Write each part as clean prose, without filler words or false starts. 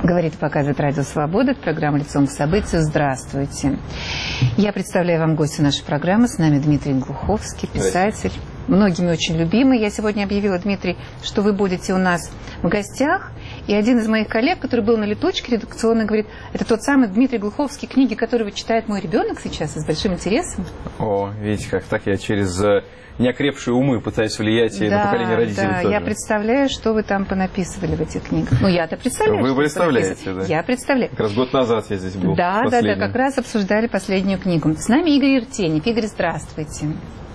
Говорит и показывает Радио Свобода, это программа «Лицом к событию». Здравствуйте. Я представляю вам гостя нашей программы. С нами Дмитрий Глуховский, писатель, многими очень любимый. Я сегодня объявила, Дмитрий, что вы будете у нас в гостях. И один из моих коллег, который был на летучке редакционно, говорит, это тот самый Дмитрий Глуховский, книги которого читает мой ребенок сейчас и с большим интересом. О, видите, как так я через неокрепшие умы пытаюсь влиять и на поколение родителей. Да, тоже. Я представляю, что вы там понаписывали в этих книгах. Ну, я-то представляю. Вы представляете, да? Я представляю. Как раз год назад я здесь был. Да, как раз обсуждали последнюю книгу. С нами Игорь Иртенев. Игорь, здравствуйте.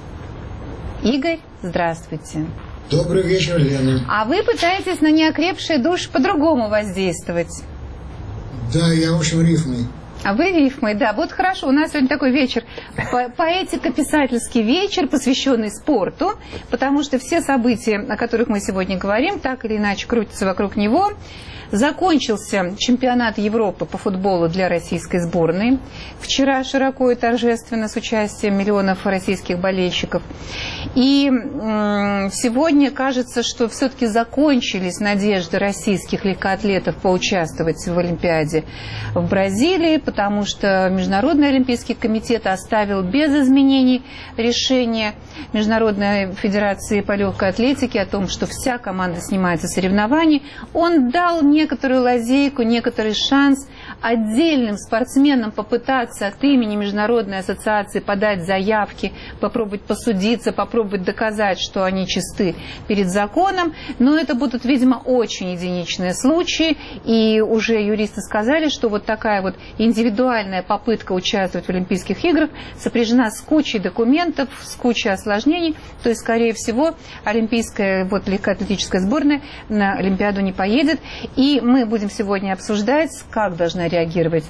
Игорь, здравствуйте. Добрый вечер, Лена. А вы пытаетесь на неокрепшие души по-другому воздействовать. Да, я очень рифмый. А вы рифмой, да. Вот хорошо, у нас сегодня такой вечер, поэтико-писательский вечер, посвященный спорту, потому что все события, о которых мы сегодня говорим, так или иначе крутятся вокруг него. Закончился чемпионат Европы по футболу для российской сборной. Вчера широко и торжественно с участием миллионов российских болельщиков. И сегодня кажется, что все-таки закончились надежды российских легкоатлетов поучаствовать в Олимпиаде в Бразилии, потому что Международный олимпийский комитет оставил без изменений решение Международной федерации по легкой атлетике о том, что вся команда снимается с соревнований. Он дал некоторую лазейку, некоторый шанс отдельным спортсменам попытаться от имени Международной ассоциации подать заявки, попробовать посудиться, попробовать доказать, что они чисты перед законом. Но это будут, видимо, очень единичные случаи. И уже юристы сказали, что вот такая вот индивидуальная попытка участвовать в Олимпийских играх сопряжена с кучей документов, с кучей осложнений. То есть, скорее всего, олимпийская легкоатлетическая сборная на Олимпиаду не поедет. И мы будем сегодня обсуждать, как должна реагировать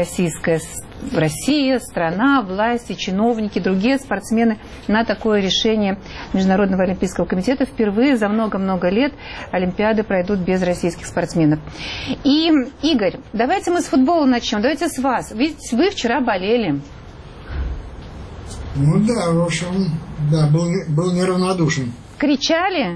Россия, страна, власти, чиновники, другие спортсмены на такое решение Международного олимпийского комитета. Впервые за много-много лет Олимпиады пройдут без российских спортсменов. И, Игорь, давайте мы с футбола начнем. Давайте с вас. Ведь вы вчера болели. Ну да, в общем, да, был неравнодушен. Кричали?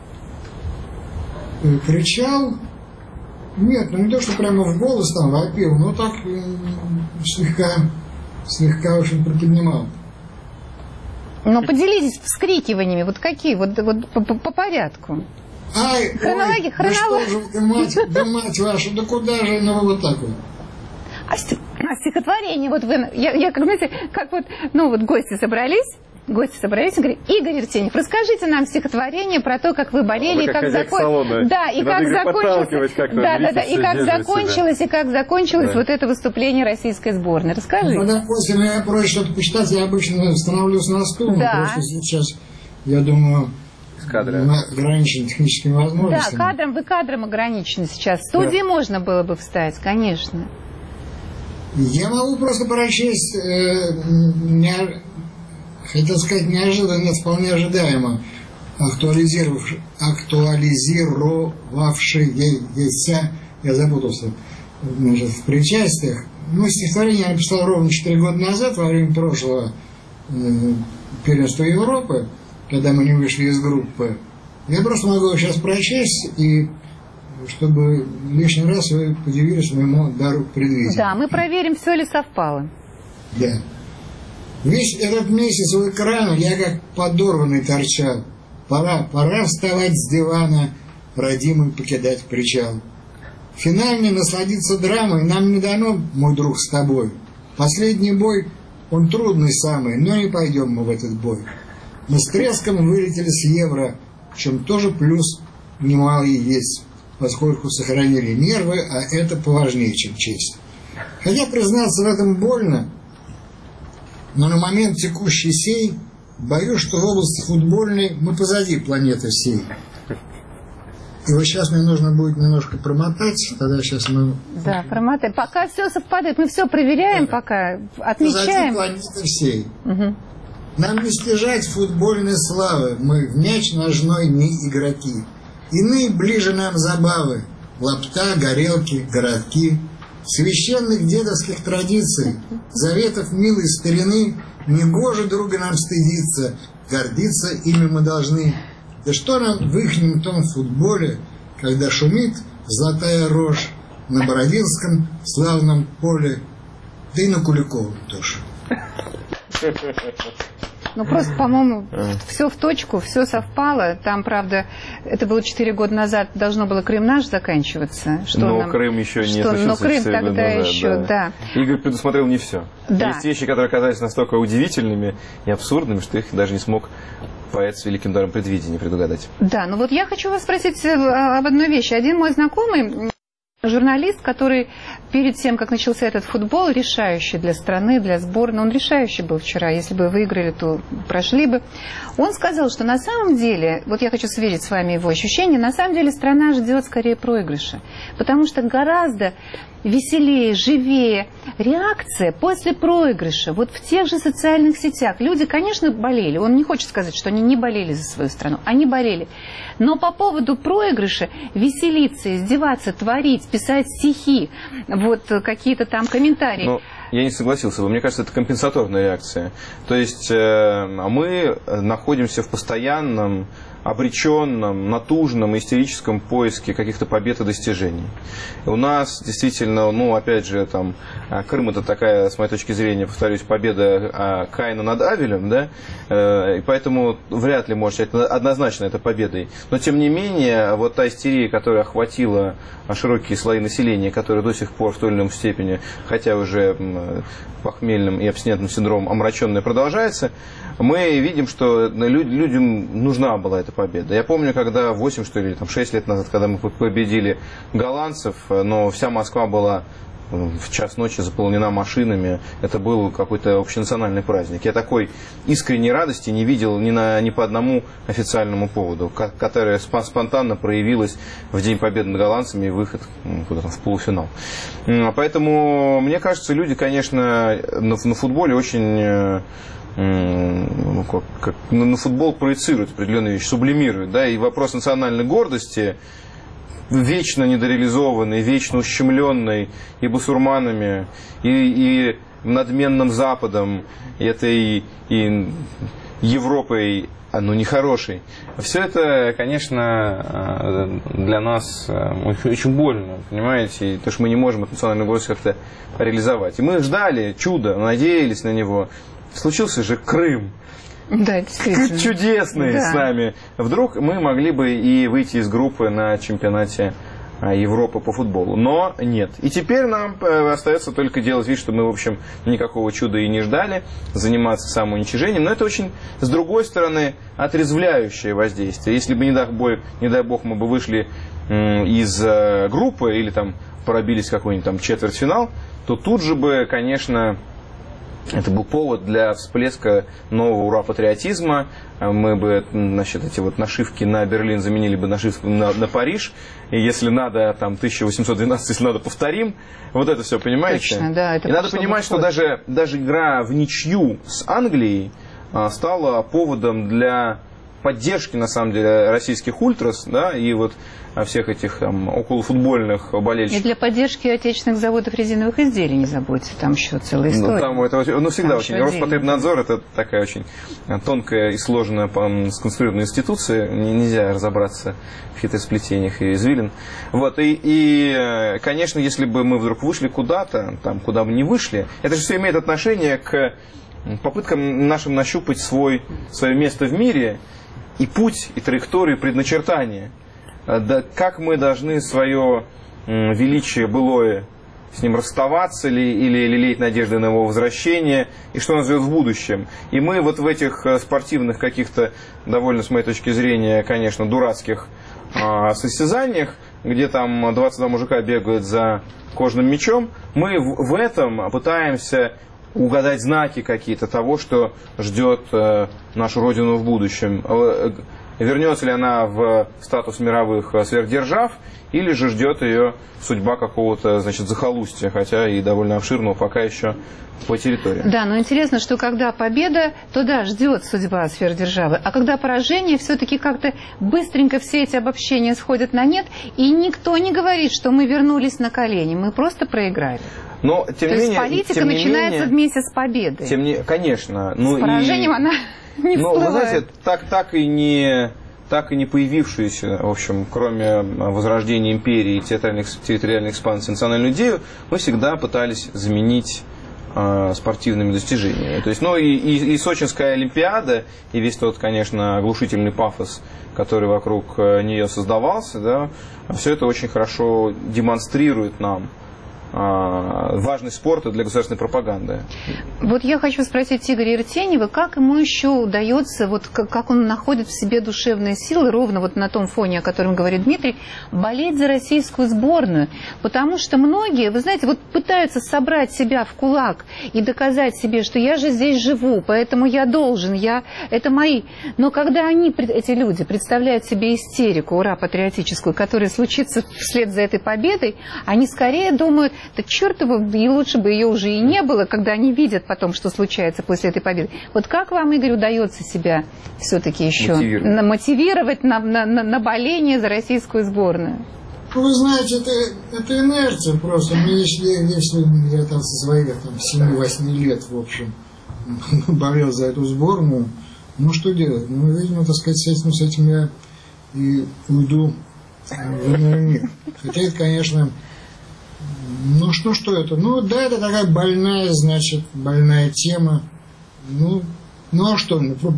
Кричал? Нет, ну не то, что прямо в голос там вопил, но так слегка, в общем, приподнимал. Ну, поделитесь вскрикиваниями. Вот какие? Вот по порядку. Ай, хронология. Да что же, да мать ваша, да куда же, ну вот так вот. А стихотворение, вот вы, я как, знаете, как вот, ну вот гости собрались и говорят, Игорь Иртенев, расскажите нам стихотворение про то, как вы болели, и как закончилось. Да, и как закончилось. И как закончилось вот это выступление российской сборной. Расскажите. Ну, допустим, я просит что-то почитать, я обычно становлюсь на стул, да. Потому что сейчас, я думаю, ограничен техническими возможностями. Да, вы кадром ограничены сейчас. В студии можно было бы встать, конечно. Я могу просто прочесть, хотел сказать неожиданно, нет, вполне ожидаемо, актуализировавшийся, я запутался, значит, в причастиях. Ну, стихотворение я написал ровно 4 года назад, во время прошлого первенства Европы, когда мы не вышли из группы. Я просто могу его сейчас прочесть, и чтобы лишний раз вы подивились моему дару предвидения. Да, мы проверим, все ли совпало. Да. Весь этот месяц у экрана я как подорванный торчал. Пора вставать с дивана, родимый покидать причал. Финальный насладиться драмой нам не дано, мой друг, с тобой. Последний бой, он трудный самый, но не пойдем мы в этот бой. Мы с треском вылетели с Евро, в чем тоже плюс немалый есть, поскольку сохранили нервы, а это поважнее, чем честь. Хотя, признаться, в этом больно, но на момент текущий сей боюсь, что в области футбольной мы позади планеты всей. И вот сейчас мне нужно будет немножко промотать, тогда сейчас мы... Да, промотаем. Пока все совпадает, мы все проверяем, пока отмечаем. Позади планеты всей. Угу. Нам не стяжать футбольной славы, мы в мяч ножной не игроки. Иные ближе нам забавы, лапта, горелки, городки. Священных дедовских традиций, заветов милой старины, негоже друга нам стыдиться, гордиться ими мы должны. Да что нам в ихнем том футболе, когда шумит золотая рожь, на Боровилском славном поле, да и на Куликовом тоже. Ну, просто, по-моему, все в точку, все совпало. Там, правда, это было 4 года назад, должно было Крым наш заканчиваться. Но Крым еще не случился. Но Крым тогда еще, да. Игорь предусмотрел не все. Да. Есть вещи, которые оказались настолько удивительными и абсурдными, что их даже не смог поэт с великим даром предвидения предугадать. Да, ну вот я хочу вас спросить об одной вещи. Один мой знакомый, журналист, который перед тем, как начался этот футбол, решающий для страны, для сборной, он решающий был вчера, если бы выиграли, то прошли бы, он сказал, что на самом деле, вот я хочу сверить с вами его ощущения, на самом деле страна ждет скорее проигрыша, потому что гораздо веселее, живее реакция после проигрыша. Вот в тех же социальных сетях люди, конечно, болели. Он не хочет сказать, что они не болели за свою страну. Они болели. Но по поводу проигрыша веселиться, издеваться, творить, писать стихи, вот какие-то там комментарии. Но я не согласился бы. Мне кажется, это компенсаторная реакция. То есть мы находимся в постоянном, обреченном, натужном, истерическом поиске каких-то побед и достижений. У нас действительно, ну, опять же, там, Крым — это такая, с моей точки зрения, повторюсь, победа Каина над Авелем, да, и поэтому вряд ли можно считать однозначно это победой. Но, тем не менее, вот та истерия, которая охватила широкие слои населения, которая до сих пор в той или иной степени, хотя уже похмельным и абстинентным синдромом омраченная, продолжается, мы видим, что людям нужна была эта победа. Я помню, когда 8, что ли, там, 6 лет назад, когда мы победили голландцев, но вся Москва была в час ночи заполнена машинами, это был какой-то общенациональный праздник. Я такой искренней радости не видел ни по одному официальному поводу, которая спонтанно проявилась в День Победы над голландцами и выход куда-то в полуфинал. Поэтому, мне кажется, люди, конечно, на футболе очень... на футбол проецируют определенные вещи, сублимируют, да, и вопрос национальной гордости, вечно недореализованный, вечно ущемленный и басурманами, и надменным Западом, и этой и Европой, ну, нехорошей. Все это, конечно, для нас очень больно, понимаете, потому что мы не можем эту национальную гордость как-то реализовать. И мы ждали чуда, надеялись на него. Случился же Крым. Да, действительно. Чудесный с нами. Вдруг мы могли бы и выйти из группы на чемпионате Европы по футболу. Но нет. И теперь нам остается только делать вид, что мы, в общем, никакого чуда и не ждали, заниматься самоуничижением. Но это очень, с другой стороны, отрезвляющее воздействие. Если бы, не дай бог, мы бы вышли из группы или там пробились в какой-нибудь там четвертьфинал, то тут же бы, конечно... Это был повод для всплеска нового ура-патриотизма. Мы бы, значит, эти вот нашивки на Берлин заменили бы нашивку на Париж. И если надо, там, 1812, если надо, повторим. Вот это все, понимаете? Точно, да. И надо понимать, что даже игра в ничью с Англией стала поводом для поддержки, на самом деле, российских ультрас, да, и вот всех этих там околофутбольных болельщиков. И для поддержки отечественных заводов резиновых изделий, не забудьте, там еще целая история. Всегда там очень. Роспотребнадзор — это такая очень тонкая и сложная сконструированная институция, нельзя разобраться в хитросплетениях и извилин. Вот, и, конечно, если бы мы вдруг вышли куда-то, там, куда бы не вышли, это же все имеет отношение к попыткам нашим нащупать свое место в мире, и путь, и траекторию, и предначертание. Да, как мы должны свое величие былое с ним расставаться или лелеять надежды на его возвращение, и что нас ждет в будущем. И мы вот в этих спортивных каких-то, довольно, с моей точки зрения, конечно, дурацких состязаниях, где там 22 мужика бегают за кожаным мячом, мы в этом пытаемся угадать знаки какие-то того, что ждет нашу Родину в будущем. Вернется ли она в статус мировых сверхдержав, или же ждет ее судьба какого-то, значит, захолустья, хотя и довольно обширного пока еще по территории. Да, но интересно, что когда победа, то да, ждет судьба сверхдержавы, а когда поражение, все-таки как-то быстренько все эти обобщения сходят на нет, и никто не говорит, что мы вернулись на колени, мы просто проиграли. Но, тем не менее, есть политика начинается вместе с победой. Конечно. С поражением она не всплывает. Вы знаете, так и не так и не появившуюся, в общем, кроме возрождения империи и территориальной экспансии, национальную идею, мы всегда пытались заменить спортивными достижениями. То есть, ну, и Сочинская Олимпиада, и весь тот, конечно, оглушительный пафос, который вокруг нее создавался, да, все это очень хорошо демонстрирует нам важность спорта для государственной пропаганды. Вот я хочу спросить Игоря Иртеньева, как ему еще удается, вот как он находит в себе душевные силы, ровно вот на том фоне, о котором говорит Дмитрий, болеть за российскую сборную. Потому что многие, вы знаете, вот пытаются собрать себя в кулак и доказать себе, что я же здесь живу, поэтому я должен, это мои. Но когда они, эти люди, представляют себе истерику, ура, патриотическую, которая случится вслед за этой победой, они скорее думают, да черт его, и лучше бы ее уже и не было, когда они видят потом, что случается после этой победы. Вот как вам, Игорь, удается себя все-таки еще мотивировать на боление за российскую сборную? Ну, вы знаете, это инерция просто. Если я там со своих 7-8 лет, в общем, болел за эту сборную, ну что делать? Ну, видимо, так сказать, с этим я и уйду в иной мир. Хотя это, конечно... Ну что это? Ну да, это такая больная тема. Ну а что?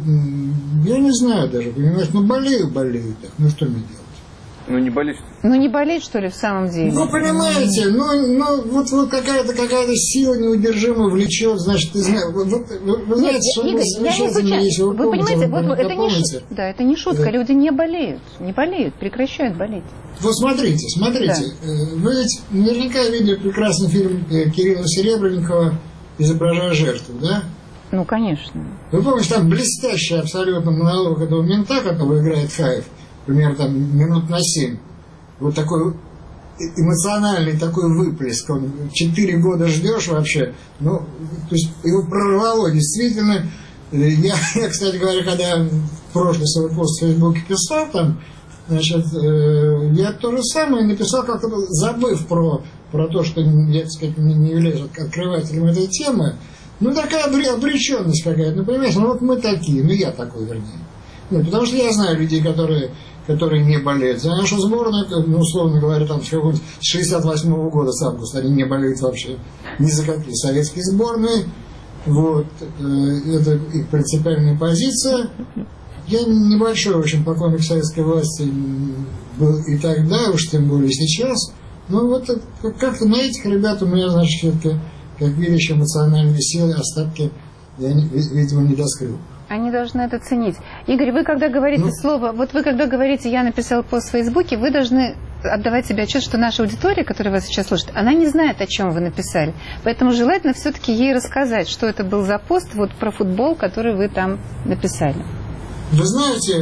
Я не знаю даже, понимаешь, болею так. Ну что мне делать? Ну не болеть. Ну не болеть, что ли, в самом деле? Ну понимаете, вот какая-то сила неудержимо влечет, значит, вы знаете, что Игорь, вы понимаете, вот это не шутка. Да, это не шутка, люди не болеют, прекращают болеть. Вот смотрите, да. Вы ведь наверняка видели прекрасный фильм Кирилла Серебренникова «Изображая жертву», да? Ну, конечно. Вы помните, там блестящий абсолютно монолог этого мента, которого играет Хаев, примерно там минут на 7. Вот такой эмоциональный такой выплеск. 4 года ждешь вообще. Ну, то есть его прорвало действительно. Я, кстати говоря, когда в прошлый свой пост в Фейсбуке писал там, значит, я то же самое написал, как-то забыв про то, что я, так сказать, не являюсь открывателем этой темы. Ну, такая обреченность какая-то. Ну, понимаете, ну вот мы такие, ну я такой, вернее. Ну, потому что я знаю людей, которые не болеют за нашу сборную, ну, условно говоря, там с 68-го года с августа они не болеют вообще ни за какие советские сборные. Вот. Это их принципиальная позиция. Я небольшой, в общем, поклонник советской власти был и тогда, уж тем более сейчас. Но вот как-то на этих ребят у меня, значит, все-таки, как видишь, эмоциональные силы, остатки я, видимо, не доскрыл. Они должны это ценить. Игорь, вы когда говорите слово, вот вы когда говорите, я написал пост в Фейсбуке, вы должны отдавать себе отчет, что наша аудитория, которая вас сейчас слушает, она не знает, о чем вы написали. Поэтому желательно все-таки ей рассказать, что это был за пост вот про футбол, который вы там написали. Вы знаете,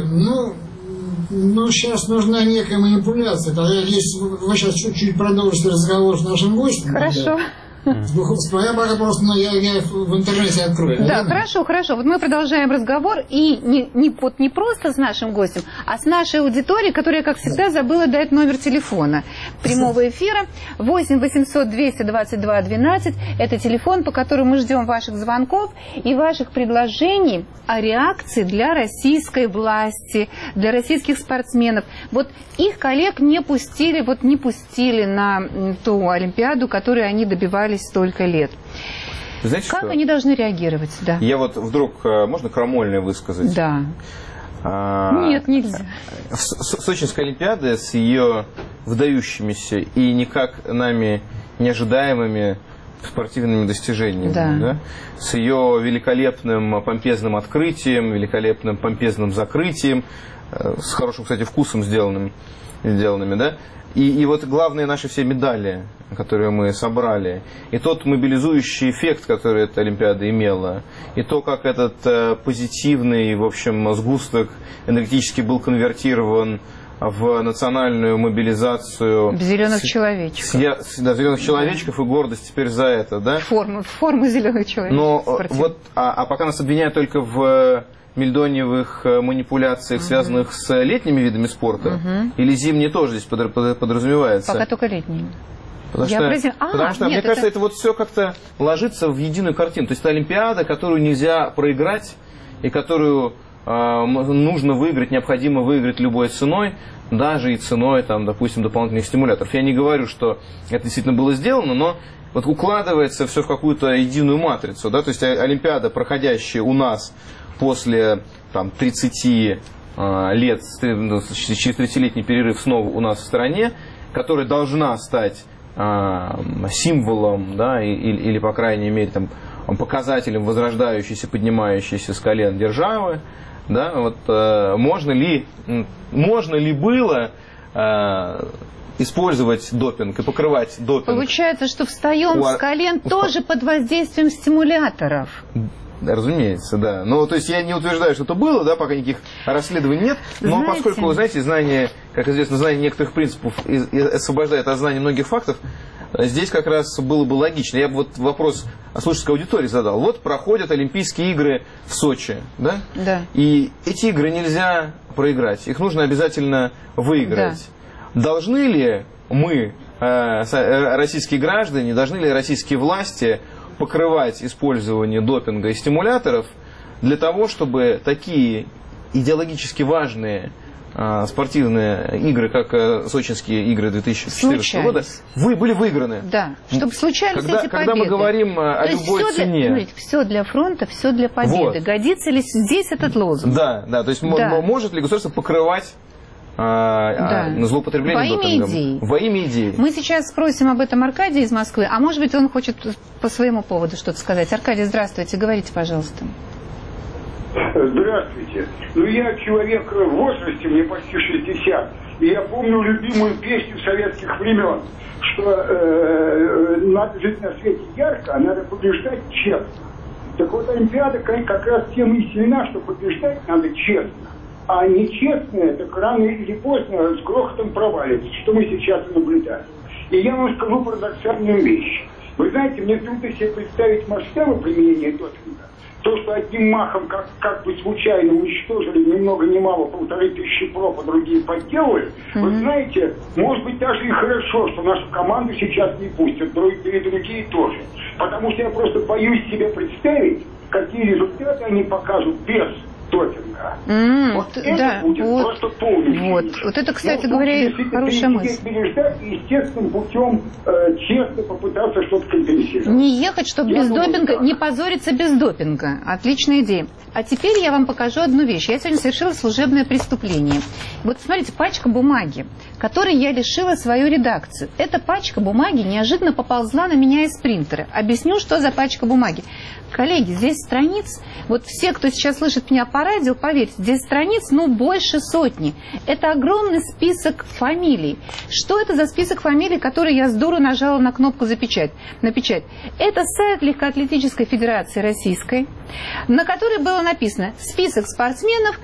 ну сейчас нужна некая манипуляция. Тогда если вы сейчас чуть-чуть продолжите разговор с нашим гостем. Хорошо. Я пока просто я в интернете открою. Да, хорошо. Вот мы продолжаем разговор, и не просто с нашим гостем, а с нашей аудиторией, которая, как всегда, забыла дать номер телефона прямого эфира 8 800 222 12. Это телефон, по которому мы ждем ваших звонков и ваших предложений о реакции для российской власти, для российских спортсменов. Вот их коллег не пустили на ту Олимпиаду, которую они добивались столько лет. Знаете, как они должны реагировать? Да. Я вот вдруг, можно крамольное высказать? Да. Нет, нельзя. Сочинская Олимпиада с ее выдающимися и никак нами неожидаемыми спортивными достижениями, да? С ее великолепным помпезным открытием, великолепным помпезным закрытием, с хорошим, кстати, вкусом сделанными, да? И вот главные наши все медали, которые мы собрали, и тот мобилизующий эффект, который эта Олимпиада имела, и то, как этот позитивный, в общем, сгусток энергетически был конвертирован в национальную мобилизацию. Зеленых человечков. Зеленых человечков и гордость теперь за это, да? Форму зеленых человечков. Но вот, пока нас обвиняют только в мельдониевых манипуляциях, связанных с летними видами спорта, или зимние тоже здесь подразумевается. Пока только летние. Потому что, мне кажется, это вот все как-то ложится в единую картину. То есть это Олимпиада, которую нельзя проиграть, и которую нужно выиграть, необходимо выиграть любой ценой, даже и ценой, там, допустим, дополнительных стимуляторов. Я не говорю, что это действительно было сделано, но вот укладывается все в какую-то единую матрицу. Да? То есть Олимпиада, проходящая у нас после там, 30 лет, через 30-летний перерыв снова у нас в стране, которая должна стать символом, да, или, по крайней мере, там, показателем возрождающейся, поднимающейся с колен державы, да, вот, можно ли было использовать допинг и покрывать допинг? Получается, что встаем с колен тоже под воздействием стимуляторов. Разумеется, да. Но, то есть, я не утверждаю, что это было, да, пока никаких расследований нет. Но поскольку, знаете, знание, как известно, знание некоторых принципов освобождает от знания многих фактов, здесь как раз было бы логично. Я бы вот вопрос слушательской аудитории задал. Вот проходят Олимпийские игры в Сочи, да? Да. И эти игры нельзя проиграть. Их нужно обязательно выиграть. Да. Должны ли мы, российские граждане, должны ли российские власти покрывать использование допинга и стимуляторов для того, чтобы такие идеологически важные спортивные игры, как сочинские игры 2014 года, были выиграны. Да, чтобы случались эти победы. Когда мы говорим о любой цене. Все для фронта, все для победы. Вот. Годится ли здесь этот лозунг? Да, да, то есть может ли государство покрывать злоупотребление допингом? Во имя идеи. Мы сейчас спросим об этом Аркадия из Москвы, а может быть он хочет по своему поводу что-то сказать. Аркадий, здравствуйте, говорите, пожалуйста. Здравствуйте. Ну, я человек в возрасте, мне почти 60, и я помню любимую песню советских времен, что надо жить на свете ярко, а надо побеждать честно. Так вот, Олимпиада как раз тем и сильна, что побеждать надо честно. А нечестное, так рано или поздно с грохотом провалится, что мы сейчас наблюдаем. И я вам скажу парадоксальную вещь. Вы знаете, мне трудно себе представить масштабы применения допинга. То, что одним махом как бы случайно уничтожили ни много ни мало 1500 проб, а другие подделывали, вы знаете, может быть даже и хорошо, что нашу команду сейчас не пустят, и другие тоже. Потому что я просто боюсь себе представить, какие результаты они покажут без допинга. Вот это будет просто полный. Вот это, кстати говоря, хорошая мысль. Переждать и естественным путем честно попытаться что-то компенсировать. Не ехать, чтобы без допинга, не позориться без допинга. Отличная идея. А теперь я вам покажу одну вещь. Я сегодня совершила служебное преступление. Вот смотрите, пачка бумаги, которой я лишила свою редакцию. Эта пачка бумаги неожиданно поползла на меня из принтера. Объясню, что за пачка бумаги. Коллеги, здесь страниц, вот все, кто сейчас слышит меня по радио, поверьте, здесь страниц, больше сотни. Это огромный список фамилий. Что это за список фамилий, который я с дуру нажала на кнопку на печать? Это сайт Легкоатлетической Федерации Российской, на которой было написано список спортсменов,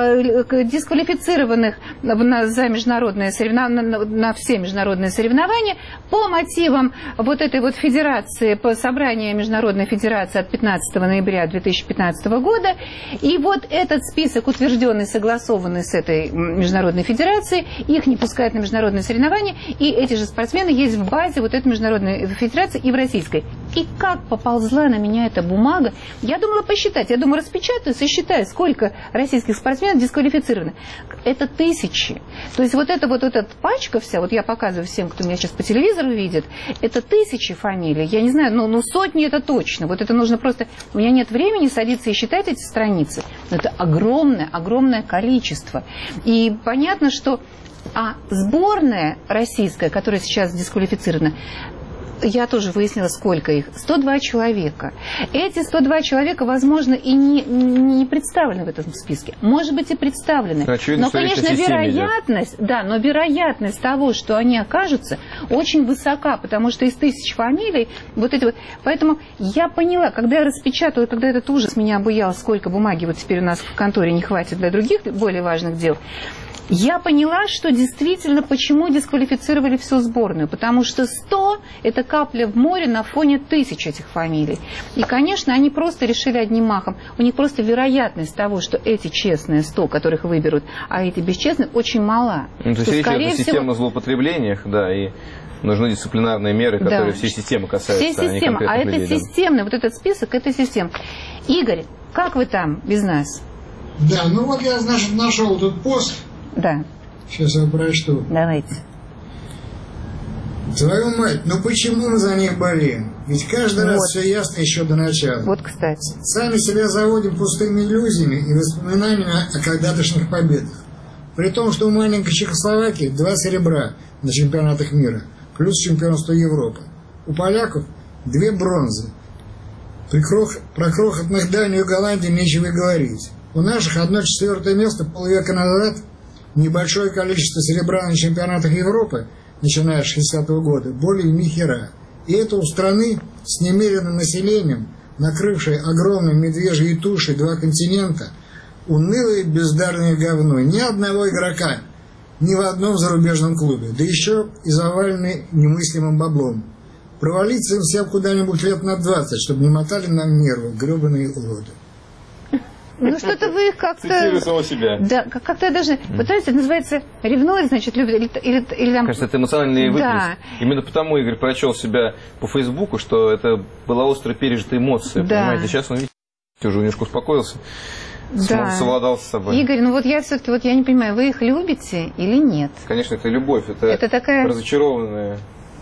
дисквалифицированных за международные на все международные соревнования по мотивам вот этой вот федерации, по собранию Международной Федерации от 15 ноября 2015 года. И вот этот список, утвержденный, согласованный с этой Международной Федерацией, их не пускают на международные соревнования, и эти же спортсмены есть в базе вот этой Международной Федерации и в российской. И как поползла на меня эта бумага, я думала посчитать, я думаю, распечатаю, сосчитаю, сколько российских спортсменов дисквалифицированы. Это тысячи. То есть вот эта пачка вся, вот я показываю всем, кто меня сейчас по телевизору видит, это тысячи фамилий. Я не знаю, сотни это точно. Вот это нужно просто... У меня нет времени садиться и считать эти страницы. Но это огромное количество. И понятно, что сборная российская, которая сейчас дисквалифицирована, я тоже выяснила, сколько их. 102 человека. Эти 102 человека, возможно, и не представлены в этом списке. Может быть, и представлены. Очевидно, но, конечно, вероятность того, что они окажутся, очень высока, потому что из 1000 фамилий Поэтому я поняла, когда я распечатала, когда этот ужас меня обуял, сколько бумаги вот теперь у нас в конторе не хватит для других более важных дел, я поняла, что действительно, почему дисквалифицировали всю сборную. Потому что 100 – это капля в море на фоне 1000 этих фамилий. И, конечно, они просто решили одним махом. У них просто вероятность того, что эти честные 100, которых выберут, а эти бесчестные, очень мала. То есть речь идет о системных злоупотреблениях, и нужны дисциплинарные меры, которые всей системы касаются. Всей системы. А это системно. Вот этот список – это система. Игорь, как вы там без нас? Да, ну вот я, значит, нашел тут пост. Да. Сейчас я прочту. Давайте. Твою мать, ну почему мы за них болеем? Ведь каждый раз все ясно еще до начала. Вот, кстати. Сами себя заводим пустыми иллюзиями и воспоминаниями о когда-тошних победах. При том, что у маленькой Чехословакии 2 серебра на чемпионатах мира, плюс чемпионство Европы. У поляков 2 бронзы. Про крохотных Данию и Голландию нечего и говорить. У наших 1/4 место полвека назад, небольшое количество серебра на чемпионатах Европы, начиная с 60-го года, более ни хера. И это у страны с немеренным населением, накрывшей огромной медвежьей тушей 2 континента, унылое бездарное говно. Ни одного игрока, ни в одном зарубежном клубе, да еще и заваленный немыслимым баблом. Провалиться им всем куда-нибудь лет на 20, чтобы не мотали нам нервы, гребаные уроды. Ну что-то вы как-то... Цитирую самого себя. Да, как-то я даже... Пытаюсь, это называется ревнует, значит, любит, или там... Кажется, это эмоциональный выплеск. Да. Именно потому Игорь прочел себя по Фейсбуку, что это была остро пережитая эмоция. Да. Понимаете, сейчас он, видите, уже немножко успокоился. Да. Совладал с собой. Игорь, ну вот я все-таки, вот я не понимаю, вы их любите или нет? Конечно, это любовь, это такая... Ну разочарованная.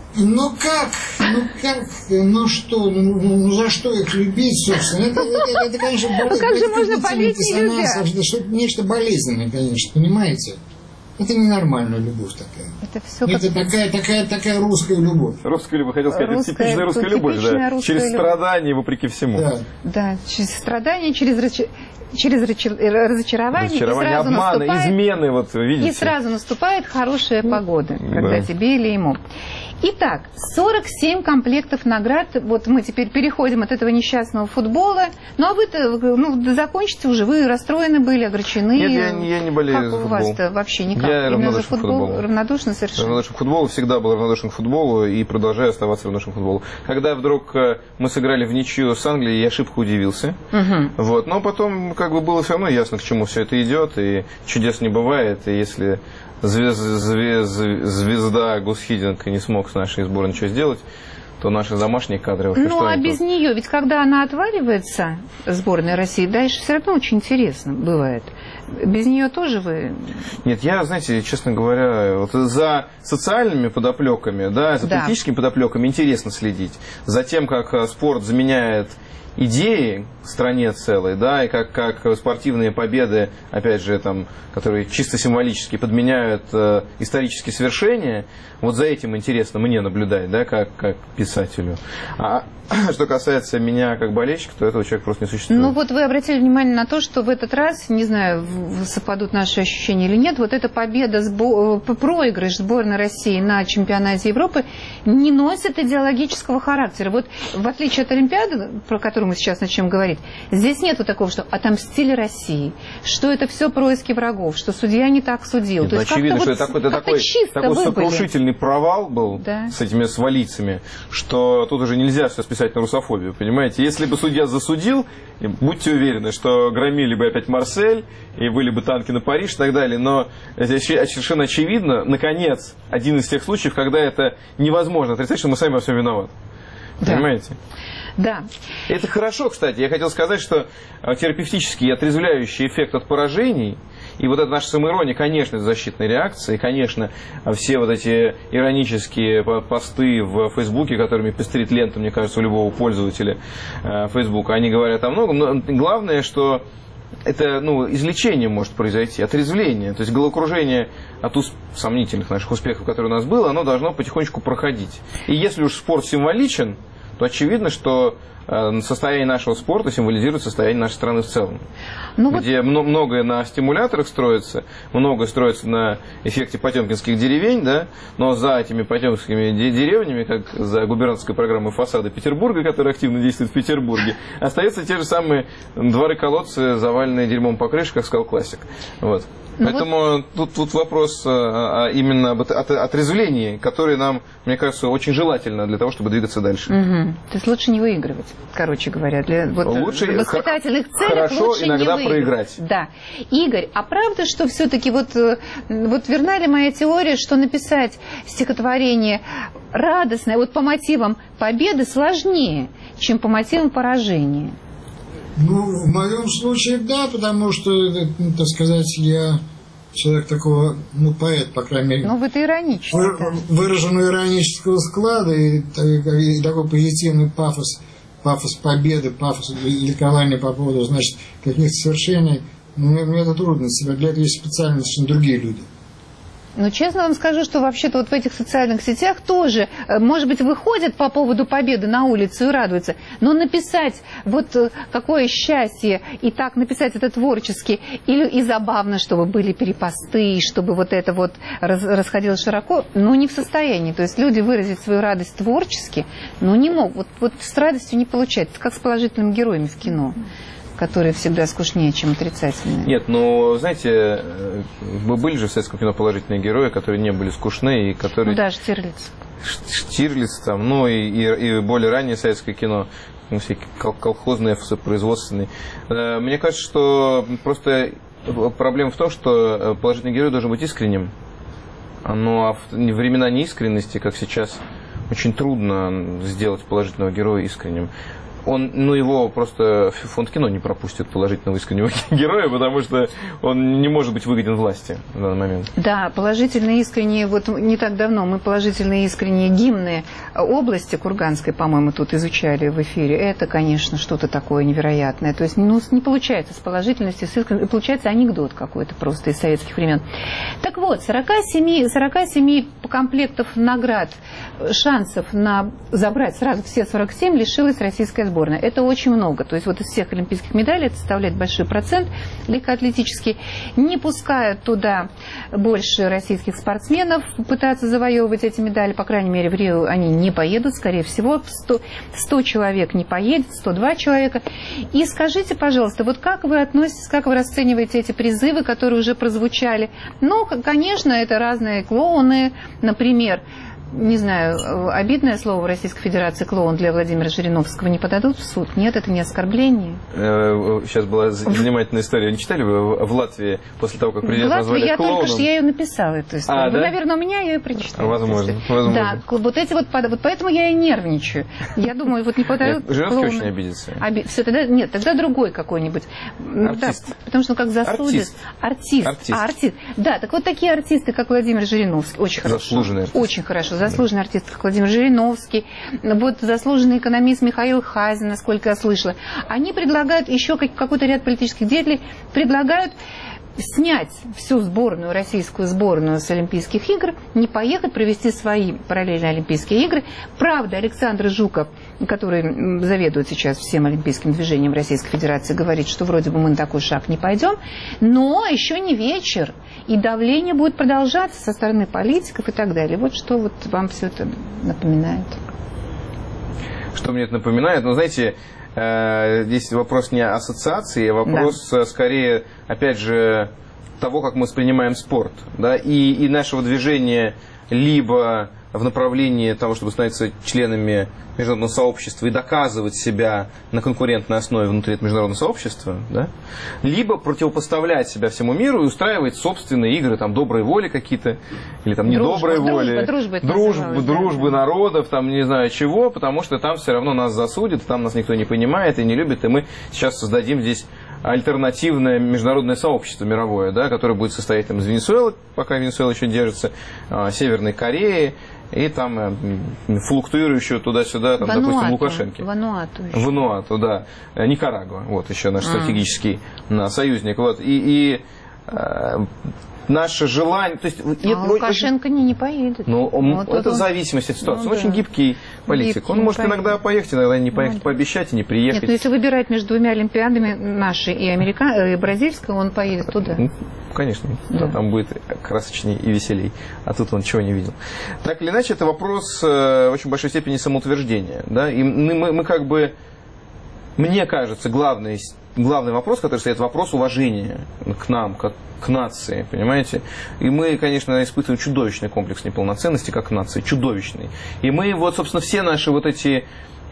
ну что, ну за что их любить, собственно? Это конечно, ну как же можно болеть, не любя? Это нечто болезненное, конечно, понимаете? Это ненормальная любовь такая. Это все такая русская любовь. Русская любовь, хотел сказать, это типичная русская любовь, да. Через страдания, вопреки всему. Да, через страдания, через разочарование, и сразу обманы, наступает, измены, вот видите. И сразу наступает хорошая погода, когда тебе или ему. Итак, 47 комплектов наград. Вот мы теперь переходим от этого несчастного футбола. Ну, а вы-то, закончите уже, вы расстроены были, огорчены. Нет, я не болею за футбол. Как у вас-то вообще никак? Я равнодушен к футболу. Равнодушно совершенно? Равнодушен к футболу, всегда был равнодушен к футболу и продолжаю оставаться равнодушен к футболу. Когда вдруг мы сыграли в ничью с Англией, я шибко удивился. Вот. Но потом как бы было все равно ясно, к чему все это идет, и чудес не бывает, и если... Звезда Гус Хидинг не смог с нашей сборной ничего сделать, то наши домашние кадры... Ну, а без нее, ведь когда она отваливается, сборная России, дальше все равно очень интересно бывает. Без нее тоже вы... Нет, я, знаете, честно говоря, вот за социальными подоплеками, да, за политическими подоплеками интересно следить. За тем, как спорт заменяет идеи в стране целой, да, и как спортивные победы, опять же, там, которые чисто символически подменяют исторические свершения, вот за этим интересно мне наблюдать, да, как писателю. А что касается меня как болельщика, то этого человека просто не существует. Ну вот вы обратили внимание на то, что в этот раз, не знаю, совпадут наши ощущения или нет, вот эта победа, проигрыш сборной России на чемпионате Европы не носит идеологического характера. Вот в отличие от Олимпиады, про которую мы сейчас начнем говорить, здесь нет вот такого, что отомстили России, что это все происки врагов, что судья не так судил. То есть очевидно, что это такой сокрушительный провал был, да, с этими свалицами, что тут уже нельзя все списать на русофобию, понимаете? Если бы судья засудил, будьте уверены, что громили бы опять Марсель, и были бы танки на Париж и так далее, но это совершенно очевидно, наконец, один из тех случаев, когда это невозможно отрицать, что мы сами во всем виноваты. Да. Понимаете? Да. Это хорошо, кстати. Я хотел сказать, что терапевтический и отрезвляющий эффект от поражений, и вот эта наша самоирония, конечно, это защитная реакция, и, конечно, все вот эти иронические посты в Фейсбуке, которыми пестрит лента, мне кажется, у любого пользователя Фейсбука, они говорят о многом, но главное, что это, излечение может произойти, отрезвление, то есть головокружение от сомнительных наших успехов, которые у нас было, оно должно потихонечку проходить. И если уж спорт символичен, то очевидно, что состояние нашего спорта символизирует состояние нашей страны в целом. Где многое на стимуляторах строится, многое строится на эффекте потемкинских деревень, да, но за этими потемкинскими деревнями, как за губернаторской программой «Фасады Петербурга», которая активно действует в Петербурге, остаются те же самые дворы-колодцы, заваленные дерьмом по крыше, как сказал классик. Вот. Поэтому тут вопрос именно об отрезвлении, который нам, мне кажется, очень желательно для того, чтобы двигаться дальше. То есть лучше не выигрывать, короче говоря. Для лучше воспитательных целей хорошо лучше иногда не проиграть. Да. Игорь, а правда, что все-таки вот верна ли моя теория, что написать стихотворение радостное, вот по мотивам победы сложнее, чем по мотивам поражения? Ну, в моем случае, да, потому что, так сказать, я человек такого, ну, поэт, по крайней мере. Ну, вы-то ироничный. Выраженного иронического склада и такой позитивный пафос победы, пафос ликования по поводу, значит, каких-то свершений. Мне это трудно себе. Для этого есть специально совершенно другие люди. Но честно вам скажу, что вообще-то вот в этих социальных сетях тоже, может быть, выходят по поводу победы на улицу и радуются, но написать вот какое счастье, и так написать это творчески, или и забавно, чтобы были перепосты, чтобы вот это вот расходилось широко, ну, не в состоянии. То есть люди выразить свою радость творчески, но не могут. Вот с радостью не получается, как с положительными героями в кино, которые всегда скучнее, чем отрицательные. Нет, ну, знаете, были же в советском кино положительные герои, которые не были скучны и которые... Ну да, Штирлиц. Штирлиц там, ну и более раннее советское кино, ну, всякие колхозные, производственные. Мне кажется, что просто проблема в том, что положительный герой должен быть искренним. Но в времена неискренности, как сейчас, очень трудно сделать положительного героя искренним. Ну, его просто фонд кино не пропустит, положительного искреннего героя, потому что он не может быть выгоден власти в данный момент. Да, положительные искренние, вот не так давно мы положительные искренние гимны области Курганской, по-моему, тут изучали в эфире. Это, конечно, что-то такое невероятное. То есть, ну, не получается с положительностью, с искренностью, получается анекдот какой-то просто из советских времен. Так вот, 47 комплектов наград, шансов на забрать сразу все 47 лишилась российская сборная. Это очень много. То есть вот из всех олимпийских медалей это составляет большой процент легкоатлетический. Не пускают туда больше российских спортсменов пытаться завоевывать эти медали. По крайней мере, в Рио они не поедут. Скорее всего, 100 человек не поедет, 102 человека. И скажите, пожалуйста, вот как вы относитесь, как вы расцениваете эти призывы, которые уже прозвучали? Ну, конечно, это разные клоуны, например. Не знаю, обидное слово в Российской Федерации клоун для Владимира Жириновского не подадут в суд? Нет, это не оскорбление. Сейчас была занимательная история. Не читали вы в Латвии после того, как президент назвали клоуном? Только что я ее написала, эту историю. Да? Наверное, у меня я ее прочитала. Возможно. Да, вот эти вот поэтому я и нервничаю. Я думаю, вот не подадут Жириновский очень обидится. Все, тогда нет, тогда другой какой-нибудь. Артист. Да, потому что он как засудит. Артист. Да, так вот такие артисты, как Владимир Жириновский, очень хорошо. Заслуженный артист. Очень хорошо. Заслуженный артист, как Владимир Жириновский, вот заслуженный экономист Михаил Хазин, насколько я слышала, они предлагают, еще какой-то ряд политических деятелей предлагают снять всю сборную, российскую сборную с Олимпийских игр, не поехать, провести свои параллельные Олимпийские игры. Правда, Александр Жуков, который заведует сейчас всем олимпийским движением Российской Федерации, говорит, что вроде бы мы на такой шаг не пойдем, но еще не вечер, и давление будет продолжаться со стороны политиков и так далее. Вот что вот вам все это напоминает. Что мне это напоминает? Ну, знаете, здесь вопрос не ассоциации, а вопрос скорее, опять же, того, как мы воспринимаем спорт. Да? И нашего движения либо в направлении того, чтобы становиться членами международного сообщества и доказывать себя на конкурентной основе внутри этого международного сообщества, да? Либо противопоставлять себя всему миру и устраивать собственные игры, там, доброй воли какие-то, или там недоброй воли, дружбы народов, там, не знаю чего, потому что там все равно нас засудят, там нас никто не понимает и не любит, и мы сейчас создадим здесь альтернативное международное сообщество мировое, да, которое будет состоять там, из Венесуэлы, пока Венесуэла еще держится, Северной Кореи, и там флуктуирующую туда-сюда, там, допустим, Лукашенко. Вануату, да. Никарагуа, вот еще наш стратегический союзник. Вот. Наше желание... То есть, Лукашенко не поедет. Ну, это в зависимости от ситуации. Он очень гибкий политик. Он может иногда поехать, иногда не поехать, пообещать и не приехать. Нет, но если выбирать между двумя олимпиадами, нашей и бразильской, он поедет туда. Конечно, да. Там будет красочней и веселей. А тут он ничего не видел. Так или иначе, это вопрос в очень большой степени самоутверждения. Да? И мы как бы... Мне кажется, главный вопрос, который стоит, вопрос уважения к нам, как к нации, понимаете? И мы, конечно, испытываем чудовищный комплекс неполноценности как нации, чудовищный. И мы вот, собственно, все наши вот эти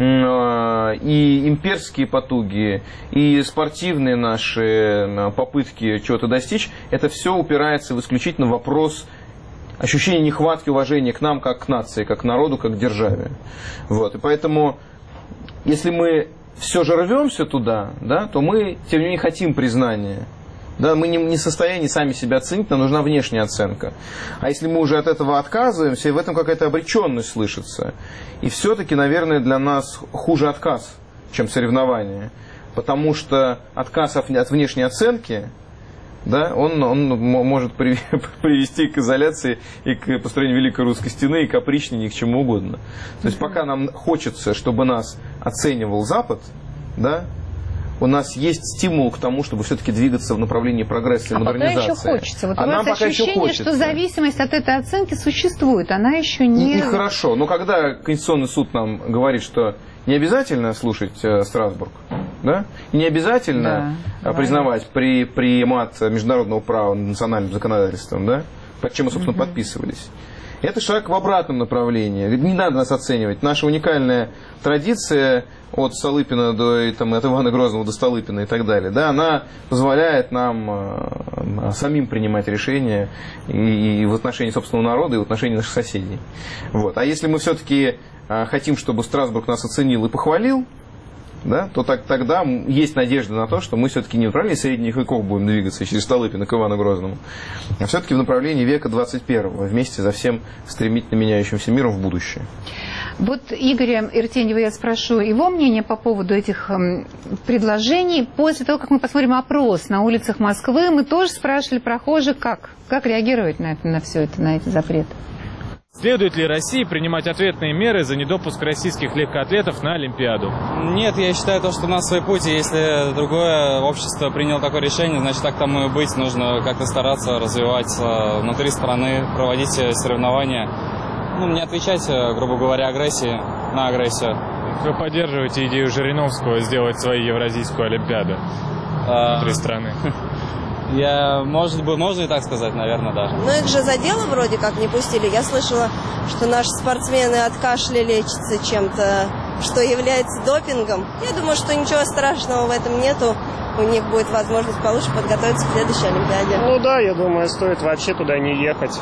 и имперские потуги, и спортивные наши попытки чего-то достичь, это все упирается в исключительно вопрос ощущения нехватки уважения к нам как к нации, как к народу, как к державе. Вот. И поэтому, если мы все же рвемся туда, да, то мы, тем не менее, хотим признания. Да, мы не в состоянии сами себя оценить, нам нужна внешняя оценка. А если мы уже от этого отказываемся, в этом какая-то обреченность слышится. И все-таки, наверное, для нас хуже отказ, чем соревнование. Потому что отказ от внешней оценки, да, он может привести к изоляции и к построению Великой Русской Стены, и к опричнине, и к чему угодно. То есть пока нам хочется, чтобы нас оценивал Запад, да, у нас есть стимул к тому, чтобы все-таки двигаться в направлении прогресса и модернизации. Пока еще хочется. Вот у вас ощущение, что зависимость от этой оценки существует, она еще не... И хорошо, но когда Конституционный суд нам говорит, что не обязательно слушать Страсбург, да? И не обязательно признавать примат международного права национальным законодательством, да? Под чем мы, собственно, подписывались. Это шаг в обратном направлении. Не надо нас оценивать. Наша уникальная традиция от Столыпина до там, от Ивана Грозного до Столыпина и так далее, да, она позволяет нам самим принимать решения и в отношении собственного народа, и в отношении наших соседей. Вот. А если мы все-таки хотим, чтобы Страсбург нас оценил и похвалил, да, то тогда есть надежда на то, что мы все-таки не в направлении средних веков будем двигаться через Столыпина к Ивану Грозному, а все-таки в направлении века 21-го, вместе со всем стремительно меняющимся миром в будущее. Вот Игоря Иртеньева я спрошу его мнение по поводу этих предложений. После того, как мы посмотрим опрос на улицах Москвы, мы тоже спрашивали прохожих, как реагировать на все это, на эти запреты. Следует ли России принимать ответные меры за недопуск российских легкоатлетов на Олимпиаду? Нет, я считаю, что у нас свой путь, и если другое общество приняло такое решение, значит, так тому и быть. Нужно как-то стараться развивать внутри страны, проводить соревнования. Не отвечать, грубо говоря, агрессии на агрессию. Вы поддерживаете идею Жириновского сделать свою Евразийскую Олимпиаду внутри страны? Можно и так сказать, наверное, да. Но их же за дело вроде как не пустили. Я слышала, что наши спортсмены от кашля лечатся чем-то, что является допингом. Я думаю, что ничего страшного в этом нету. У них будет возможность получше подготовиться к следующей Олимпиаде. Ну да, я думаю, стоит вообще туда не ехать.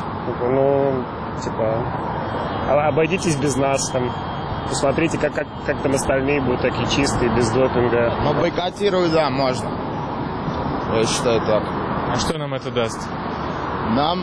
Обойдитесь без нас там. Посмотрите, как там остальные будут такие чистые, без допинга. Но бойкотировать, да, можно. Я считаю так. А что нам это даст? Нам?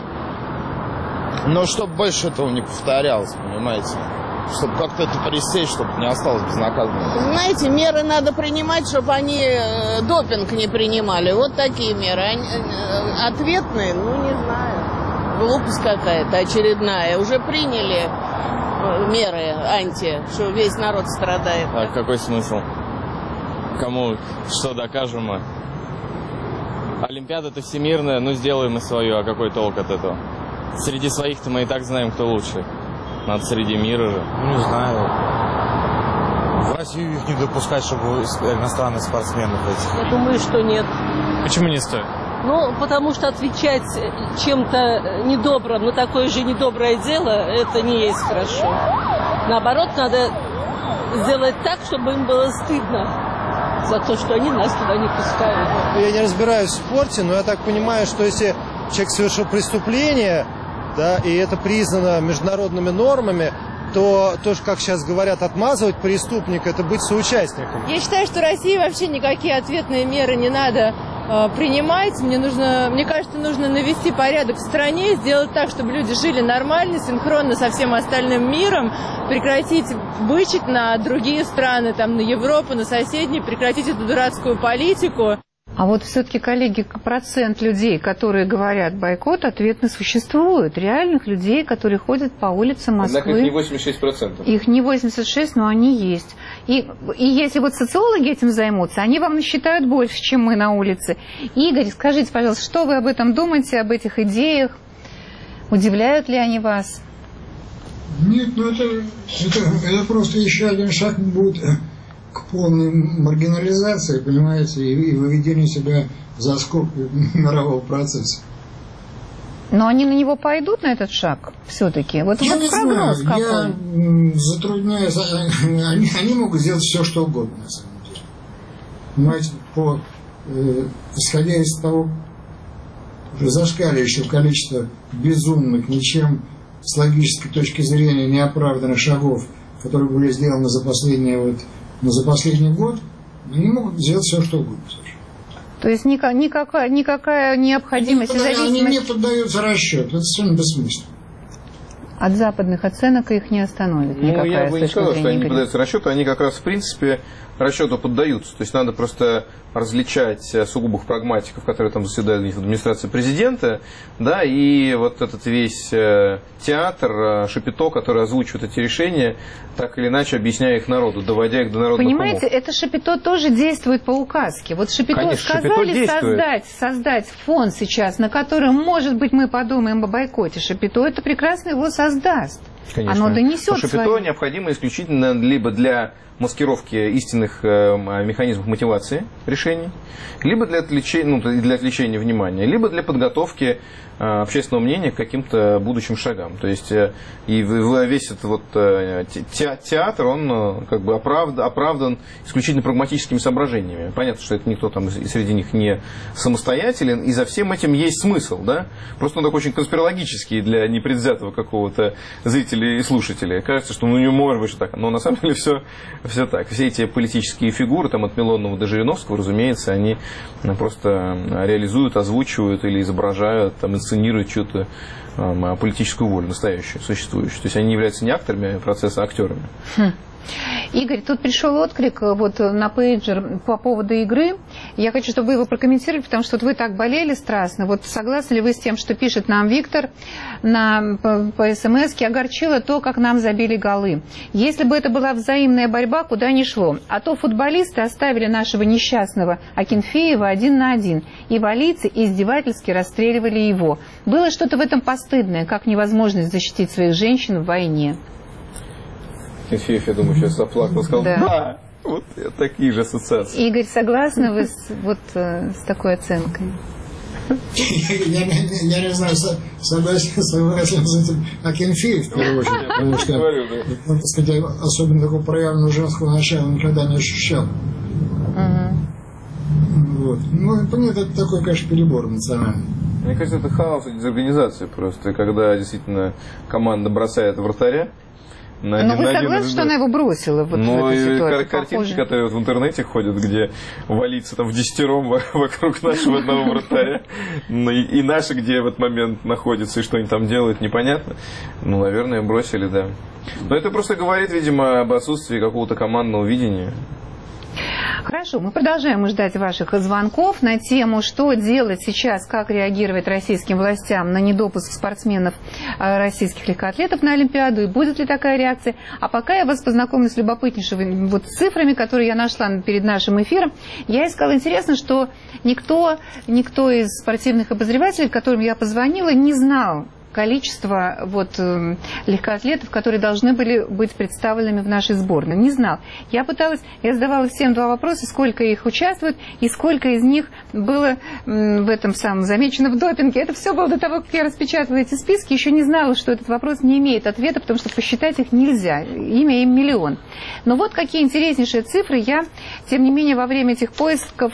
Чтобы больше этого не повторялось, понимаете? Чтобы как-то это пресечь, чтобы не осталось безнаказанным. Знаете, меры надо принимать, чтобы они допинг не принимали. Вот такие меры. Ответные, не знаю. Глупость какая-то очередная. Уже приняли меры что весь народ страдает. А какой смысл? Кому что докажем мы? Олимпиада-то всемирная, сделаем мы свою, а какой толк от этого? Среди своих-то мы и так знаем, кто лучше. Надо среди мира же. Не знаю. В Россию их не допускать, чтобы иностранных спортсменов этих. Я думаю, что нет. Почему не стоит? Потому что отвечать чем-то недобрым на такое же недоброе дело, это не есть хорошо. Наоборот, надо сделать так, чтобы им было стыдно за то, что они нас туда не пускают. Я не разбираюсь в спорте, но я так понимаю, что если человек совершил преступление, да, и это признано международными нормами, то, как сейчас говорят, отмазывать преступника, это быть соучастником. Я считаю, что России вообще никакие ответные меры не надо принимать. Мне кажется, нужно навести порядок в стране, сделать так, чтобы люди жили нормально, синхронно со всем остальным миром, прекратить бычить на другие страны, на Европу, на соседние, прекратить эту дурацкую политику. А вот все-таки, коллеги, процент людей, которые говорят бойкот, ответно существует. Реальных людей, которые ходят по улицам Москвы. Однако их не 86%. Их не 86%, но они есть. И если социологи этим займутся, они вам насчитают больше, чем мы на улице. Игорь, скажите, пожалуйста, что вы об этом думаете, об этих идеях? Удивляют ли они вас? Нет, это просто еще один шаг будет к полной маргинализации, понимаете, и выведению себя за скобки мирового процесса. Но они на него пойдут, на этот шаг, все-таки? Вот я не прогноз знаю, какой? Я затрудняюсь. Они могут сделать все, что угодно, на самом деле. Понимаете, исходя из того зашкаливающего количества безумных, ничем с логической точки зрения неоправданных шагов, которые были сделаны за последний год, Они могут сделать все, что угодно. То есть никакая необходимость... Они не поддаются расчету. Это совершенно бессмысленно. От западных оценок их не остановит. Ну, я бы не сказал, что они не поддаются расчету. Они как раз, в принципе, расчету поддаются. То есть надо просто различать сугубых прагматиков, которые там заседают в администрации президента, да, и вот этот весь театр, шапито, который озвучивает эти решения, так или иначе объясняя их народу, доводя их до народных умов. Понимаете, это шапито тоже действует по указке. Вот шапито, конечно, сказали создать фонд сейчас, на котором, может быть, мы подумаем о бойкоте. Шапито это прекрасно его создаст. Конечно. Оно донесет но шапито необходимо исключительно либо для маскировки истинных механизмов мотивации решений, либо для отвлечения внимания, либо для подготовки общественного мнения к каким-то будущим шагам. То есть и весь этот вот театр, он как бы оправдан исключительно прагматическими соображениями. Понятно, что это никто там среди них не самостоятелен, и за всем этим есть смысл, да? Просто он такой очень конспирологический для непредвзятого какого-то зрителя и слушателя. Кажется, что ну не может быть что так, но на самом деле все так. Все эти политические фигуры, там, от Милонова до Жириновского, разумеется, они просто реализуют, озвучивают или изображают, там, инсценируют чью-то политическую волю, настоящую, существующую. То есть они не являются не акторами процесса, а актерами. Игорь, тут пришел отклик вот на пейджер по поводу игры. Я хочу, чтобы вы его прокомментировали, потому что вот вы так болели страстно. Вот согласны ли вы с тем, что пишет нам Виктор по СМСке? Огорчило то, как нам забили голы. Если бы это была взаимная борьба, куда ни шло. А то футболисты оставили нашего несчастного Акинфеева 1 на 1. И валийцы издевательски расстреливали его. Было что-то в этом постыдное, как невозможность защитить своих женщин в войне. Акинфеев, я думаю, сейчас заплакал, сказал, да, вот такие же ассоциации. Игорь, согласны вы с такой оценкой? Я не знаю, согласен с этим Акинфеев, в первую очередь, потому что, так сказать, особенно такого проявленного женского начала никогда не ощущал. Вот. Ну, нет, это такой, конечно, перебор эмоциональный. Мне кажется, это хаос и дезорганизация просто, когда действительно команда бросает вратаря. Но вы согласны, что она его бросила в этой ситуации? Картинки, которые в интернете ходят, где валится там в 10-ром вокруг нашего одного вратаря, и наши, где в этот момент находятся и что они там делают, непонятно. Ну, наверное, бросили, да. Но это просто говорит, видимо, об отсутствии какого-то командного видения. Хорошо, мы продолжаем ждать ваших звонков на тему, что делать сейчас, как реагировать российским властям на недопуск спортсменов, российских легкоатлетов на Олимпиаду, и будет ли такая реакция. А пока я вас познакомлю с любопытнейшими цифрами, которые я нашла перед нашим эфиром. Я искала, интересно, что никто из спортивных обозревателей, которым я позвонила, не знал количество легкоатлетов, которые должны были быть представленными в нашей сборной. Не знал. Я задавала всем два вопроса, сколько их участвует и сколько из них было в этом самом замечено в допинге. Это все было до того, как я распечатала эти списки. Еще не знала, что этот вопрос не имеет ответа, потому что посчитать их нельзя. Имя им миллион. Но вот какие интереснейшие цифры я, тем не менее, во время этих поисков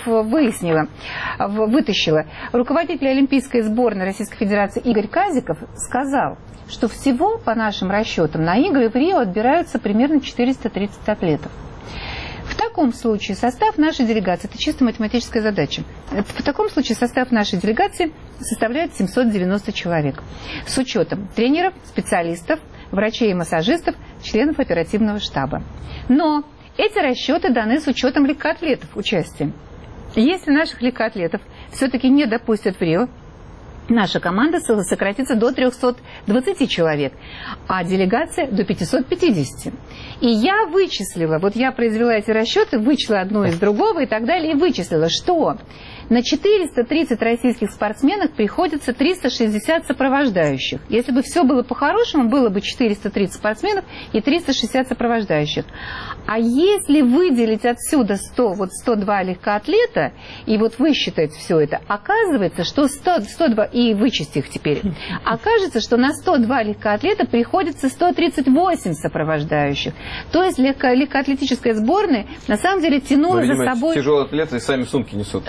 вытащила. Руководитель Олимпийской сборной Российской Федерации Игорь Казиков сказал, что всего, по нашим расчетам, на игры в Рио отбираются примерно 430 атлетов. В таком случае состав нашей делегации, это чисто математическая задача, в таком случае состав нашей делегации составляет 790 человек. С учетом тренеров, специалистов, врачей и массажистов, членов оперативного штаба. Но эти расчеты даны с учетом легкоатлетов участия. Если наших легкоатлетов все-таки не допустят в Рио, наша команда сократится до 320 человек, а делегация до 550. И я вычислила, я произвела эти расчеты, вычла одно из другого и так далее, и вычислила, что на 430 российских спортсменов приходится 360 сопровождающих. Если бы все было по-хорошему, было бы 430 спортсменов и 360 сопровождающих. А если выделить отсюда 102 легкоатлета и высчитать все это, оказывается, что 102, и вычесть их теперь, окажется, что на 102 легкоатлета приходится 138 сопровождающих. То есть легкоатлетическая сборная на самом деле тянула за собой... Тяжелые атлеты и сами сумки несут. Да,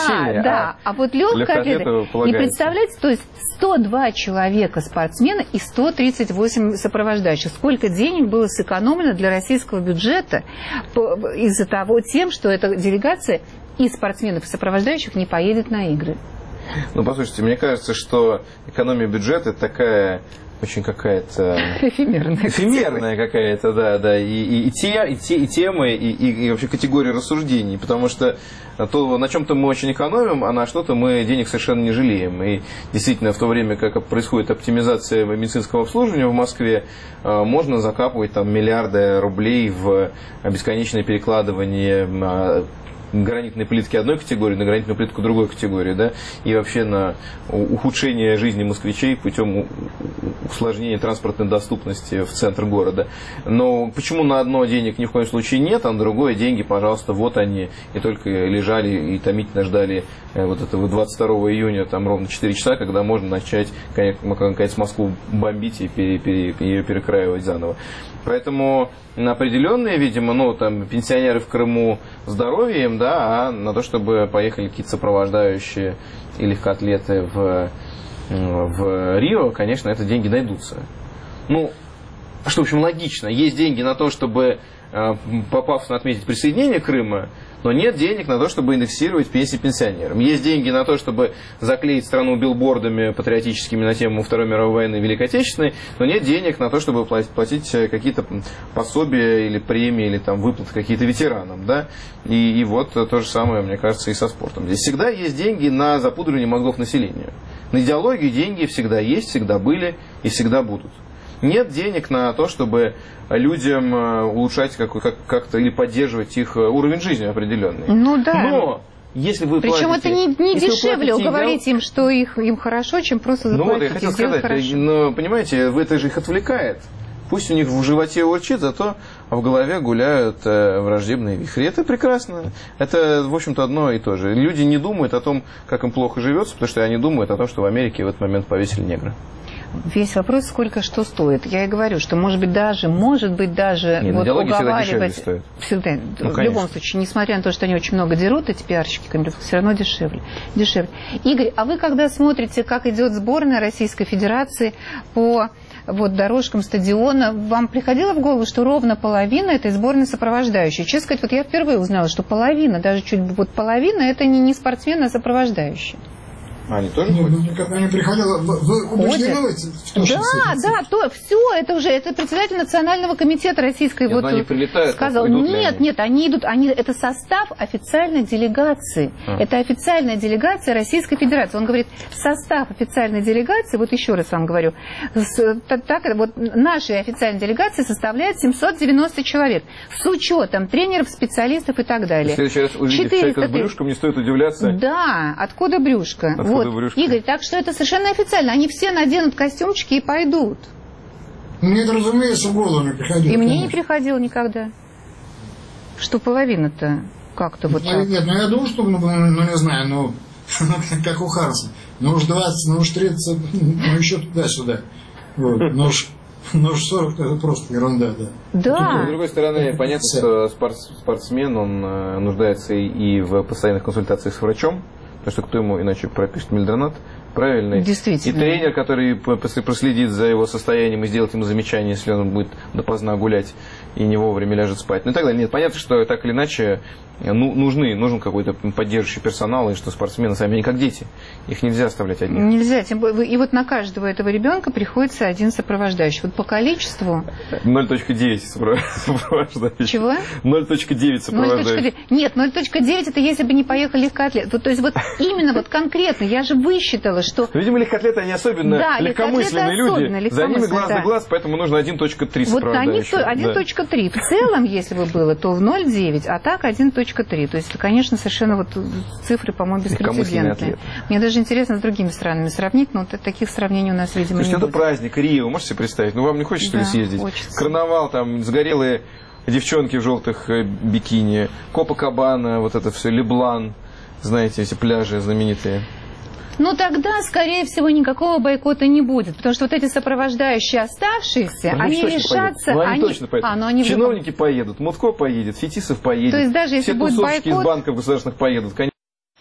сильнее. Да, а вот легкая атлета. И представляете, то есть 102 человека спортсмена и 138 сопровождающих. Сколько денег было сэкономлено для российского бюджета из-за того, что эта делегация и спортсменов, и сопровождающих не поедет на игры. Ну, послушайте, мне кажется, что экономия бюджета такая очень какая-то... Эфемерная какая-то, да. И темы, и вообще категории рассуждений. Потому что то, на чем-то мы очень экономим, а на что-то мы денег совершенно не жалеем. И действительно, в то время, как происходит оптимизация медицинского обслуживания в Москве, можно закапывать там миллиарды рублей в бесконечное перекладывание гранитной плитки одной категории на гранитную плитку другой категории, да, и вообще на ухудшение жизни москвичей путем усложнения транспортной доступности в центр города. Но почему на одно денег ни в коем случае нет, а на другое деньги, пожалуйста, вот они, и только лежали и томительно ждали вот этого 22 июня, там ровно 4 часа, когда можно начать, наконец, Москву бомбить и ее перекраивать заново. Поэтому на определенные, видимо, ну, там, пенсионеры в Крыму здоровьем, да, а на то, чтобы поехали какие-то сопровождающие и легкоатлеты в Рио, конечно, это деньги найдутся. Ну, что, в общем, логично. Есть деньги на то, чтобы пафосно отметить присоединение Крыма, но нет денег на то, чтобы индексировать пенсии пенсионерам. Есть деньги на то, чтобы заклеить страну билбордами патриотическими на тему Второй мировой войны и Великой Отечественной, но нет денег на то, чтобы платить какие-то пособия или премии, или там выплаты какие-то ветеранам. Да? И вот то же самое, мне кажется, и со спортом. Здесь всегда есть деньги на запудрывание мозгов населения. На идеологию деньги всегда есть, всегда были и всегда будут. Нет денег на то, чтобы людям улучшать как-то или поддерживать их уровень жизни определенный. Ну да. Но если вы причем платите, это не дешевле уговорить им, что им хорошо, чем просто заплатить. Ну вот, я хотел сказать, но, понимаете, это же их отвлекает. Пусть у них в животе урчит, зато в голове гуляют враждебные вихри. Это прекрасно. Это, в общем-то, одно и то же. Люди не думают о том, как им плохо живется, потому что они думают о том, что в Америке в этот момент повесили негра. Весь вопрос, сколько что стоит. Я и говорю, что может быть даже вот уговаривать всегда, ну, в любом случае, несмотря на то, что они очень много дерут, эти пиарщики, все равно дешевле. Игорь, а вы когда смотрите, как идет сборная Российской Федерации по дорожкам стадиона, вам приходило в голову, что ровно половина этой сборной сопровождающей? Честно сказать, вот я впервые узнала, что половина, даже чуть половина, это не спортсмены, а сопровождающие. Они тоже никогда не приходила. Вы убеждены в том, что все, это председатель Национального комитета российской они прилетают, сказал. Нет, они идут, это состав официальной делегации. Это официальная делегация Российской Федерации. Он говорит, состав официальной делегации, вот еще раз вам говорю, нашей официальной делегации составляет 790 человек, с учетом тренеров, специалистов и так далее. В следующий раз увидеть человека с брюшком, не стоит удивляться. Да, откуда брюшко? Игорь, так что это совершенно официально. Они все наденут костюмчики и пойдут. Мне это, разумеется, в голову не приходило. И мне не приходило никогда. Что половина-то как-то вот так. Нет, я думаю, что, не знаю, как у Харса. Уж 20, уж 30, еще туда-сюда. Но уж 40 это просто ерунда, да. Да. С другой стороны, понятно, что спортсмен, он нуждается и в постоянных консультациях с врачом. Потому что кто ему иначе пропишет мельдронат правильный. Действительно. И тренер, который проследит за его состоянием и сделает ему замечание, если он будет допоздна гулять и не вовремя ляжет спать. Ну и так далее. Нет, понятно, что так или иначе нужен какой-то поддерживающий персонал, и что спортсмены сами они как дети. Их нельзя оставлять одних. Нельзя. И вот на каждого этого ребенка приходится один сопровождающий. Вот по количеству... 0.9 сопровождающий. Чего? 0.9 сопровождающий. Нет, 0.9 это если бы не поехали легкоатлеты. То есть вот именно конкретно, я же высчитала, что... Видимо, легкоатлеты, они особенно легкомысленные люди. За ними глаз да глаз, поэтому нужно 1.3 сопровождающего. Вот 1.3. В целом, если бы было, то в 0.9, а так 1.3. То есть, конечно, совершенно цифры, по-моему, беспрецедентные. Мне даже интересно с другими странами сравнить, но таких сравнений у нас, видимо, не будет. Это праздник, Рио, можете себе представить? Вам не хочется, что ли, съездить? Хочется. Карнавал, там, сгорелые девчонки в желтых бикини, Копакабана, вот это все, Леблан, знаете, эти пляжи знаменитые. Ну, тогда, скорее всего, никакого бойкота не будет, потому что вот эти сопровождающие оставшиеся, они решатся... Они точно поедут. Чиновники поедут, Мутко поедет, Фетисов поедет. То есть даже если все будет тусовщики бойкот... из банков государственных поедут, конечно.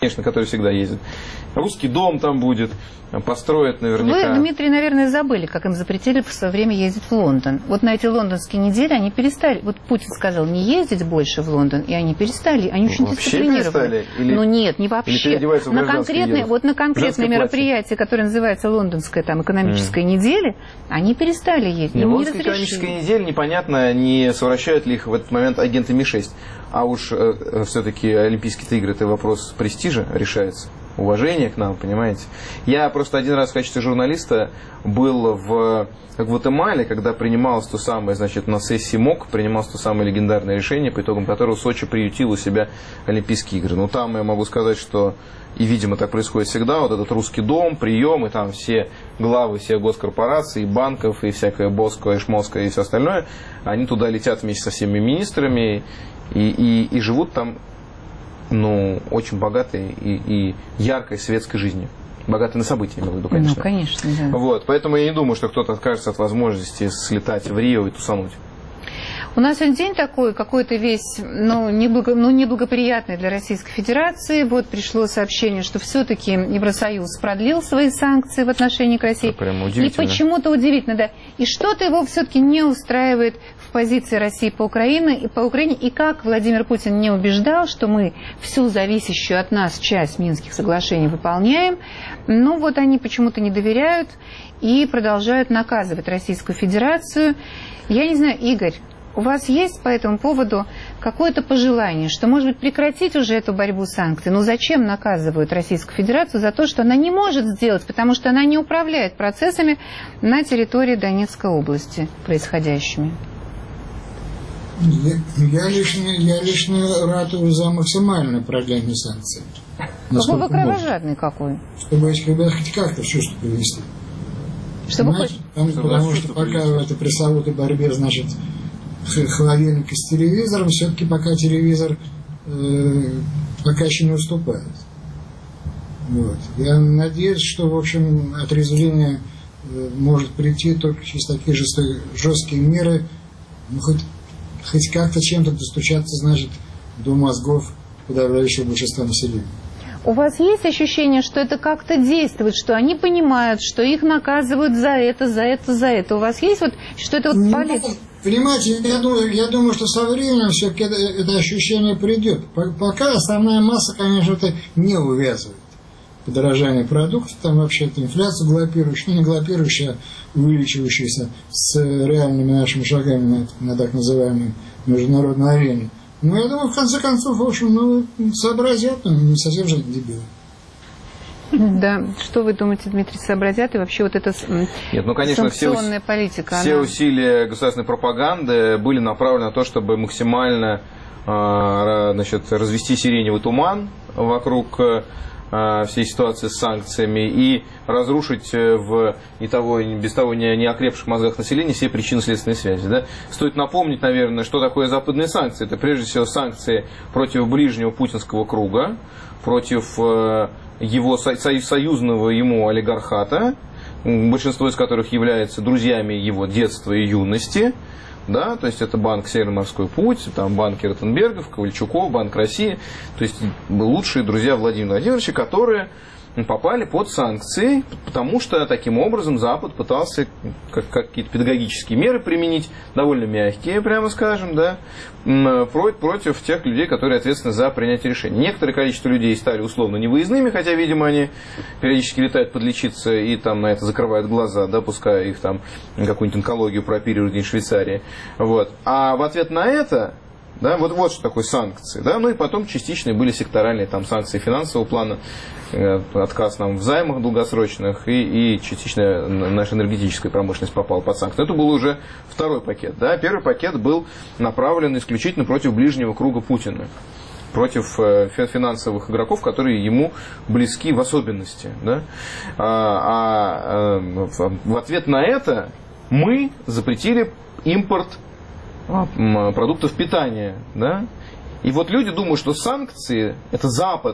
конечно, который всегда ездит. Русский дом там будет, построят наверняка. Вы, Дмитрий, наверное, забыли, как им запретили в свое время ездить в Лондон. Вот на эти лондонские недели они перестали. Вот Путин сказал не ездить больше в Лондон, и они перестали. Они очень дисциплинированы. Или, ну нет, не вообще. На конкретное мероприятие, которое называется лондонская там экономическая неделя, они перестали ездить. Лондонская экономическая неделя, непонятно, не совращают ли их в этот момент агенты Ми-6. А уж все-таки Олимпийские игры, это вопрос престижа решается. Уважение к нам, понимаете. Я просто один раз в качестве журналиста был в Гватемале, когда принималось то самое, значит, на сессии МОК принималось то самое легендарное решение, по итогам которого Сочи приютил у себя Олимпийские игры. Но там я могу сказать, что, и, видимо, так происходит всегда, вот этот русский дом, прием, и там все главы всех госкорпораций, банков, и всякое Боско, Шмоско и все остальное, они туда летят вместе со всеми министрами и живут там, ну, очень богатой и яркой светской жизнью. Богатой на события, имею в виду, конечно. Ну, конечно, да. Вот, поэтому я не думаю, что кто-то откажется от возможности слетать в Рио и тусануть. У нас сегодня день такой, какой-то весь, неблагоприятный для Российской Федерации. Вот пришло сообщение, что все-таки Евросоюз продлил свои санкции в отношении к России. Это прямо удивительно. И почему-то удивительно, да. И что-то его все-таки не устраивает в позиции России по Украине. И как Владимир Путин не убеждал, что мы всю зависящую от нас часть Минских соглашений выполняем, ну вот они почему-то не доверяют и продолжают наказывать Российскую Федерацию. Я не знаю, Игорь, у вас есть по этому поводу какое-то пожелание, что, может быть, прекратить уже эту борьбу с санкциями? Ну, зачем наказывают Российскую Федерацию за то, что она не может сделать, потому что она не управляет процессами на территории Донецкой области происходящими? Я лично ратую за максимальное продление санкций. Какой вы кровожадный какой? Чтобы этих ребят хоть как-то в чувство привести. Потому что пока в этой пресловутой борьбе, значит, холодильник с телевизором, все-таки пока телевизор пока еще не уступает. Вот. Я надеюсь, что, в общем, отрезвление может прийти только через такие жесткие меры, ну, хоть как-то чем-то достучаться, значит, до мозгов подавляющего большинства населения. У вас есть ощущение, что это как-то действует, что они понимают, что их наказывают за это, за это, за это? У вас есть вот, что это вот политика? Понимаете, я думаю, что со временем все-таки это ощущение придет. Пока основная масса, конечно, это не увязывает. Подорожание продуктов, там вообще-то инфляция галопирующая, не галопирующая, а увеличивающаяся с реальными нашими шагами на так называемой международной арене. Ну, я думаю, в конце концов, в общем, сообразят, не совсем же дебилы. Да, что вы думаете, Дмитрий, сообразят? И вообще вот эта санкционная политика? Все усилия государственной пропаганды были направлены на то, чтобы максимально развести сиреневый туман вокруг всей ситуации с санкциями и разрушить в без того не окрепших мозгах населения все причинно-следственные связи. Да? Стоит напомнить, наверное, что такое западные санкции. Это прежде всего санкции против ближнего путинского круга, против его союзного ему олигархата, большинство из которых являются друзьями его детства и юности. Да, то есть это банк Северно-Морской путь, там банки Ротенбергов, Ковальчуков, Банк России, то есть лучшие друзья Владимира Владимировича, которые попали под санкции, потому что таким образом Запад пытался какие-то педагогические меры применить, довольно мягкие, прямо скажем, да, против тех людей, которые ответственны за принятие решений. Некоторое количество людей стали условно невыездными, хотя, видимо, они периодически летают подлечиться и там на это закрывают глаза, да, пускай их там какую-нибудь онкологию прооперируют в Швейцарии. Вот. А в ответ на это, да, вот что такое санкции. Да? Ну и потом частичные были секторальные там, санкции финансового плана, отказ нам в займах долгосрочных, и частично наша энергетическая промышленность попала под санкции. Это был уже второй пакет. Да? Первый пакет был направлен исключительно против ближнего круга Путина, против финансовых игроков, которые ему близки в особенности. Да? В ответ на это мы запретили импорт продуктов питания. Да? И вот люди думают, что санкции – это Запад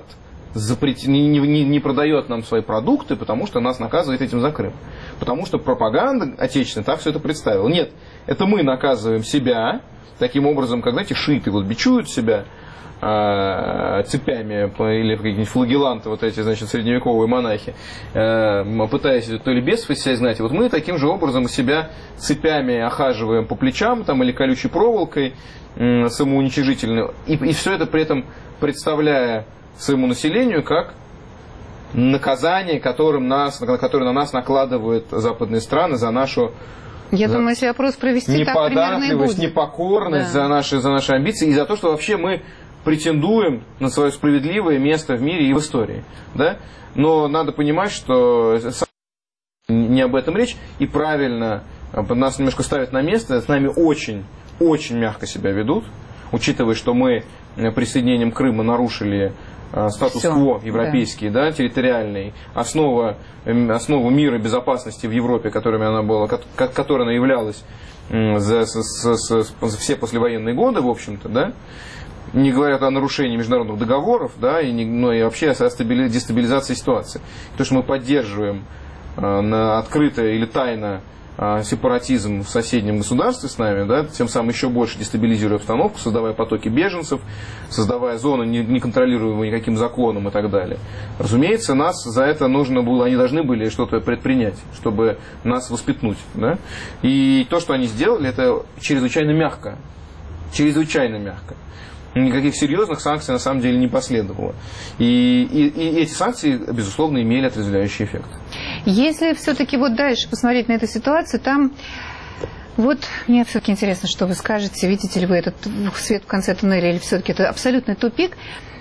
не продает нам свои продукты, потому что нас наказывает этим за Крым. Потому что пропаганда отечественная так все это представила. Нет, это мы наказываем себя таким образом, как, знаете, шииты вот бичуют себя цепями или какие-нибудь флагеланты, вот эти, значит, средневековые монахи, пытаясь то ли бесов из себя изгнать. Вот мы таким же образом себя цепями охаживаем по плечам там, или колючей проволокой самоуничижительной. И все это при этом представляя своему населению как наказание, которое на нас накладывают западные страны за нашу думаю, если вопрос провести, так примерно и будет. Непокорность, да. за наши амбиции и за то, что вообще мы претендуем на свое справедливое место в мире и в истории. Да? Но надо понимать, что не об этом речь, и правильно нас немножко ставят на место, с нами очень, очень мягко себя ведут, учитывая, что мы присоединением Крыма нарушили статус-кво европейский, да, территориальный, основу мира и безопасности в Европе, которой она являлась за все послевоенные годы, в общем-то, да, не говоря о нарушении международных договоров, да, и вообще о дестабилизации ситуации. То, что мы поддерживаем открыто или тайно сепаратизм в соседнем государстве с нами, да, тем самым еще больше дестабилизируя обстановку, создавая потоки беженцев, создавая зоны, неконтролируемые никаким законом и так далее. Разумеется, нас за это нужно было, они должны были что-то предпринять, чтобы нас воспитнуть. Да? И то, что они сделали, это чрезвычайно мягко. Чрезвычайно мягко. Никаких серьезных санкций на самом деле не последовало. И эти санкции, безусловно, имели отрезвляющий эффект. Если все-таки вот дальше посмотреть на эту ситуацию, там вот мне все-таки интересно, что вы скажете, видите ли вы этот свет в конце туннеля или все-таки это абсолютный тупик.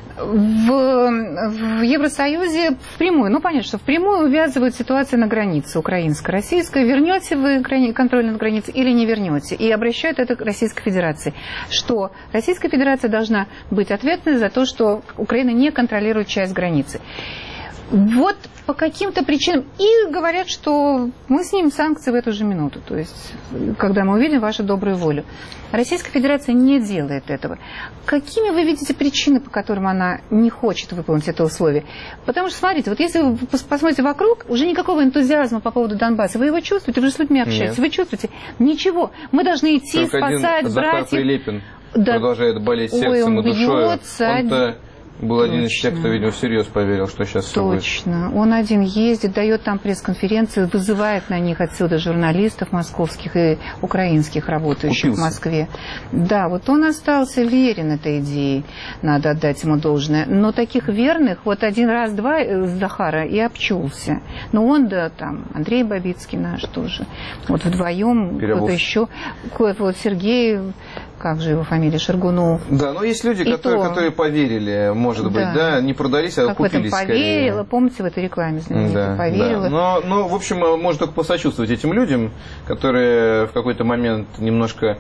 В Евросоюзе впрямую, понятно, что впрямую увязывают ситуацию на границе украинско-российской. Вернете вы контроль над границей или не вернете? И обращают это к Российской Федерации. Что Российская Федерация должна быть ответной за то, что Украина не контролирует часть границы. Вот по каким-то причинам. И говорят, что мы снимем санкции в эту же минуту. То есть, когда мы увидим вашу добрую волю. Российская Федерация не делает этого. Какими вы видите причины, по которым она не хочет выполнить это условие? Потому что, смотрите, вот если вы посмотрите вокруг, уже никакого энтузиазма по поводу Донбасса. Вы его чувствуете? Вы же с людьми общаетесь. Вы чувствуете? Ничего. Мы должны идти, только спасать, Захар Прилепин продолжает болеть сердцем и душой. Он-то был один из тех, кто, видимо, всерьез поверил, что сейчас все будет. Точно. Он один ездит, дает там пресс-конференции, вызывает на них отсюда журналистов московских и украинских, работающих в Москве. Да, вот он остался верен этой идее, надо отдать ему должное. Но таких верных, вот один раз, два Захара и обчулся. Но он, да, там, Андрей Бабицкий наш тоже. Вот вдвоем, кто-то еще, вот Сергей... Как же его фамилия? Шаргунов. Да, но есть люди, которые поверили, может быть, да, не продались, а купились скорее. Поверила, помните в этой рекламе знаменитой, поверила. Да. Но, в общем, можно только посочувствовать этим людям, которые в какой-то момент немножко,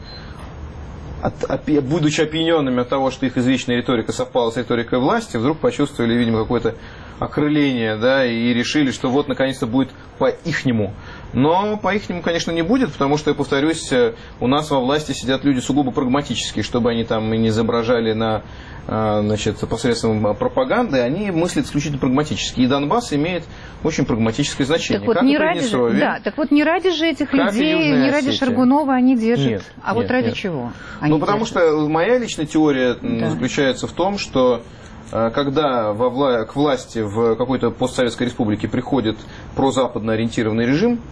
будучи опьяненными от того, что их извечная риторика совпала с риторикой власти, вдруг почувствовали, видимо, какое-то окрыление, да, и решили, что вот, наконец-то, будет по-ихнему. Но по-ихнему, конечно, не будет, потому что, я повторюсь, у нас во власти сидят люди сугубо прагматические, чтобы они там и не изображали посредством пропаганды, они мыслят исключительно прагматически. И Донбасс имеет очень прагматическое значение. Так вот, не ради же этих людей, не ради Шаргунова они держат. Вот ради чего? Потому что моя личная теория заключается в том, что когда к власти в какой-то постсоветской республике приходит прозападно ориентированный режим,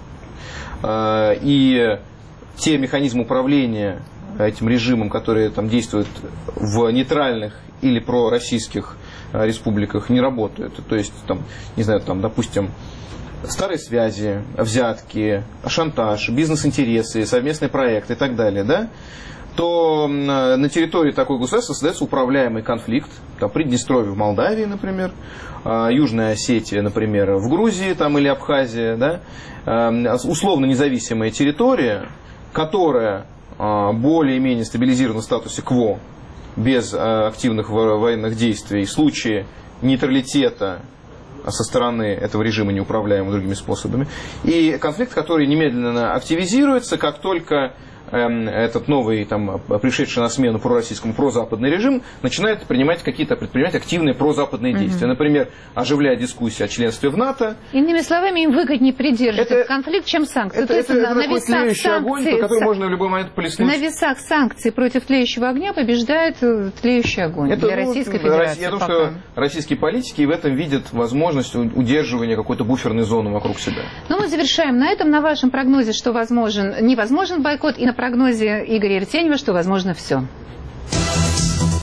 и те механизмы управления этим режимом, которые там действуют в нейтральных или пророссийских республиках, не работают. То есть, там, не знаю, там, допустим, старые связи, взятки, шантаж, бизнес-интересы, совместные проекты и так далее, да? То на территории такой государства создается управляемый конфликт, там, Приднестровье в Молдавии, например, Южная Осетия, например, в Грузии там, или Абхазия, да? Условно независимая территория, которая более-менее стабилизирована в статусе КВО, без активных военных действий, в случае нейтралитета со стороны этого режима, неуправляемого другими способами, и конфликт, который немедленно активизируется, как только этот новый, там, пришедший на смену пророссийскому, прозападный режим начинает предпринимать активные прозападные действия. Например, оживляя дискуссии о членстве в НАТО. Иными словами, им выгоднее придерживать этот конфликт, чем санкции. Это такой тлеющий огонь, по которому можно в любой момент полиснуть. На весах санкций против тлеющего огня побеждает тлеющий огонь для Российской Федерации. Я думаю, что российские политики в этом видят возможность удерживания какой-то буферной зоны вокруг себя. Ну, мы завершаем на этом, на вашем прогнозе, что невозможен бойкот, и на прогнозе Игоря Ертенева, что возможно все.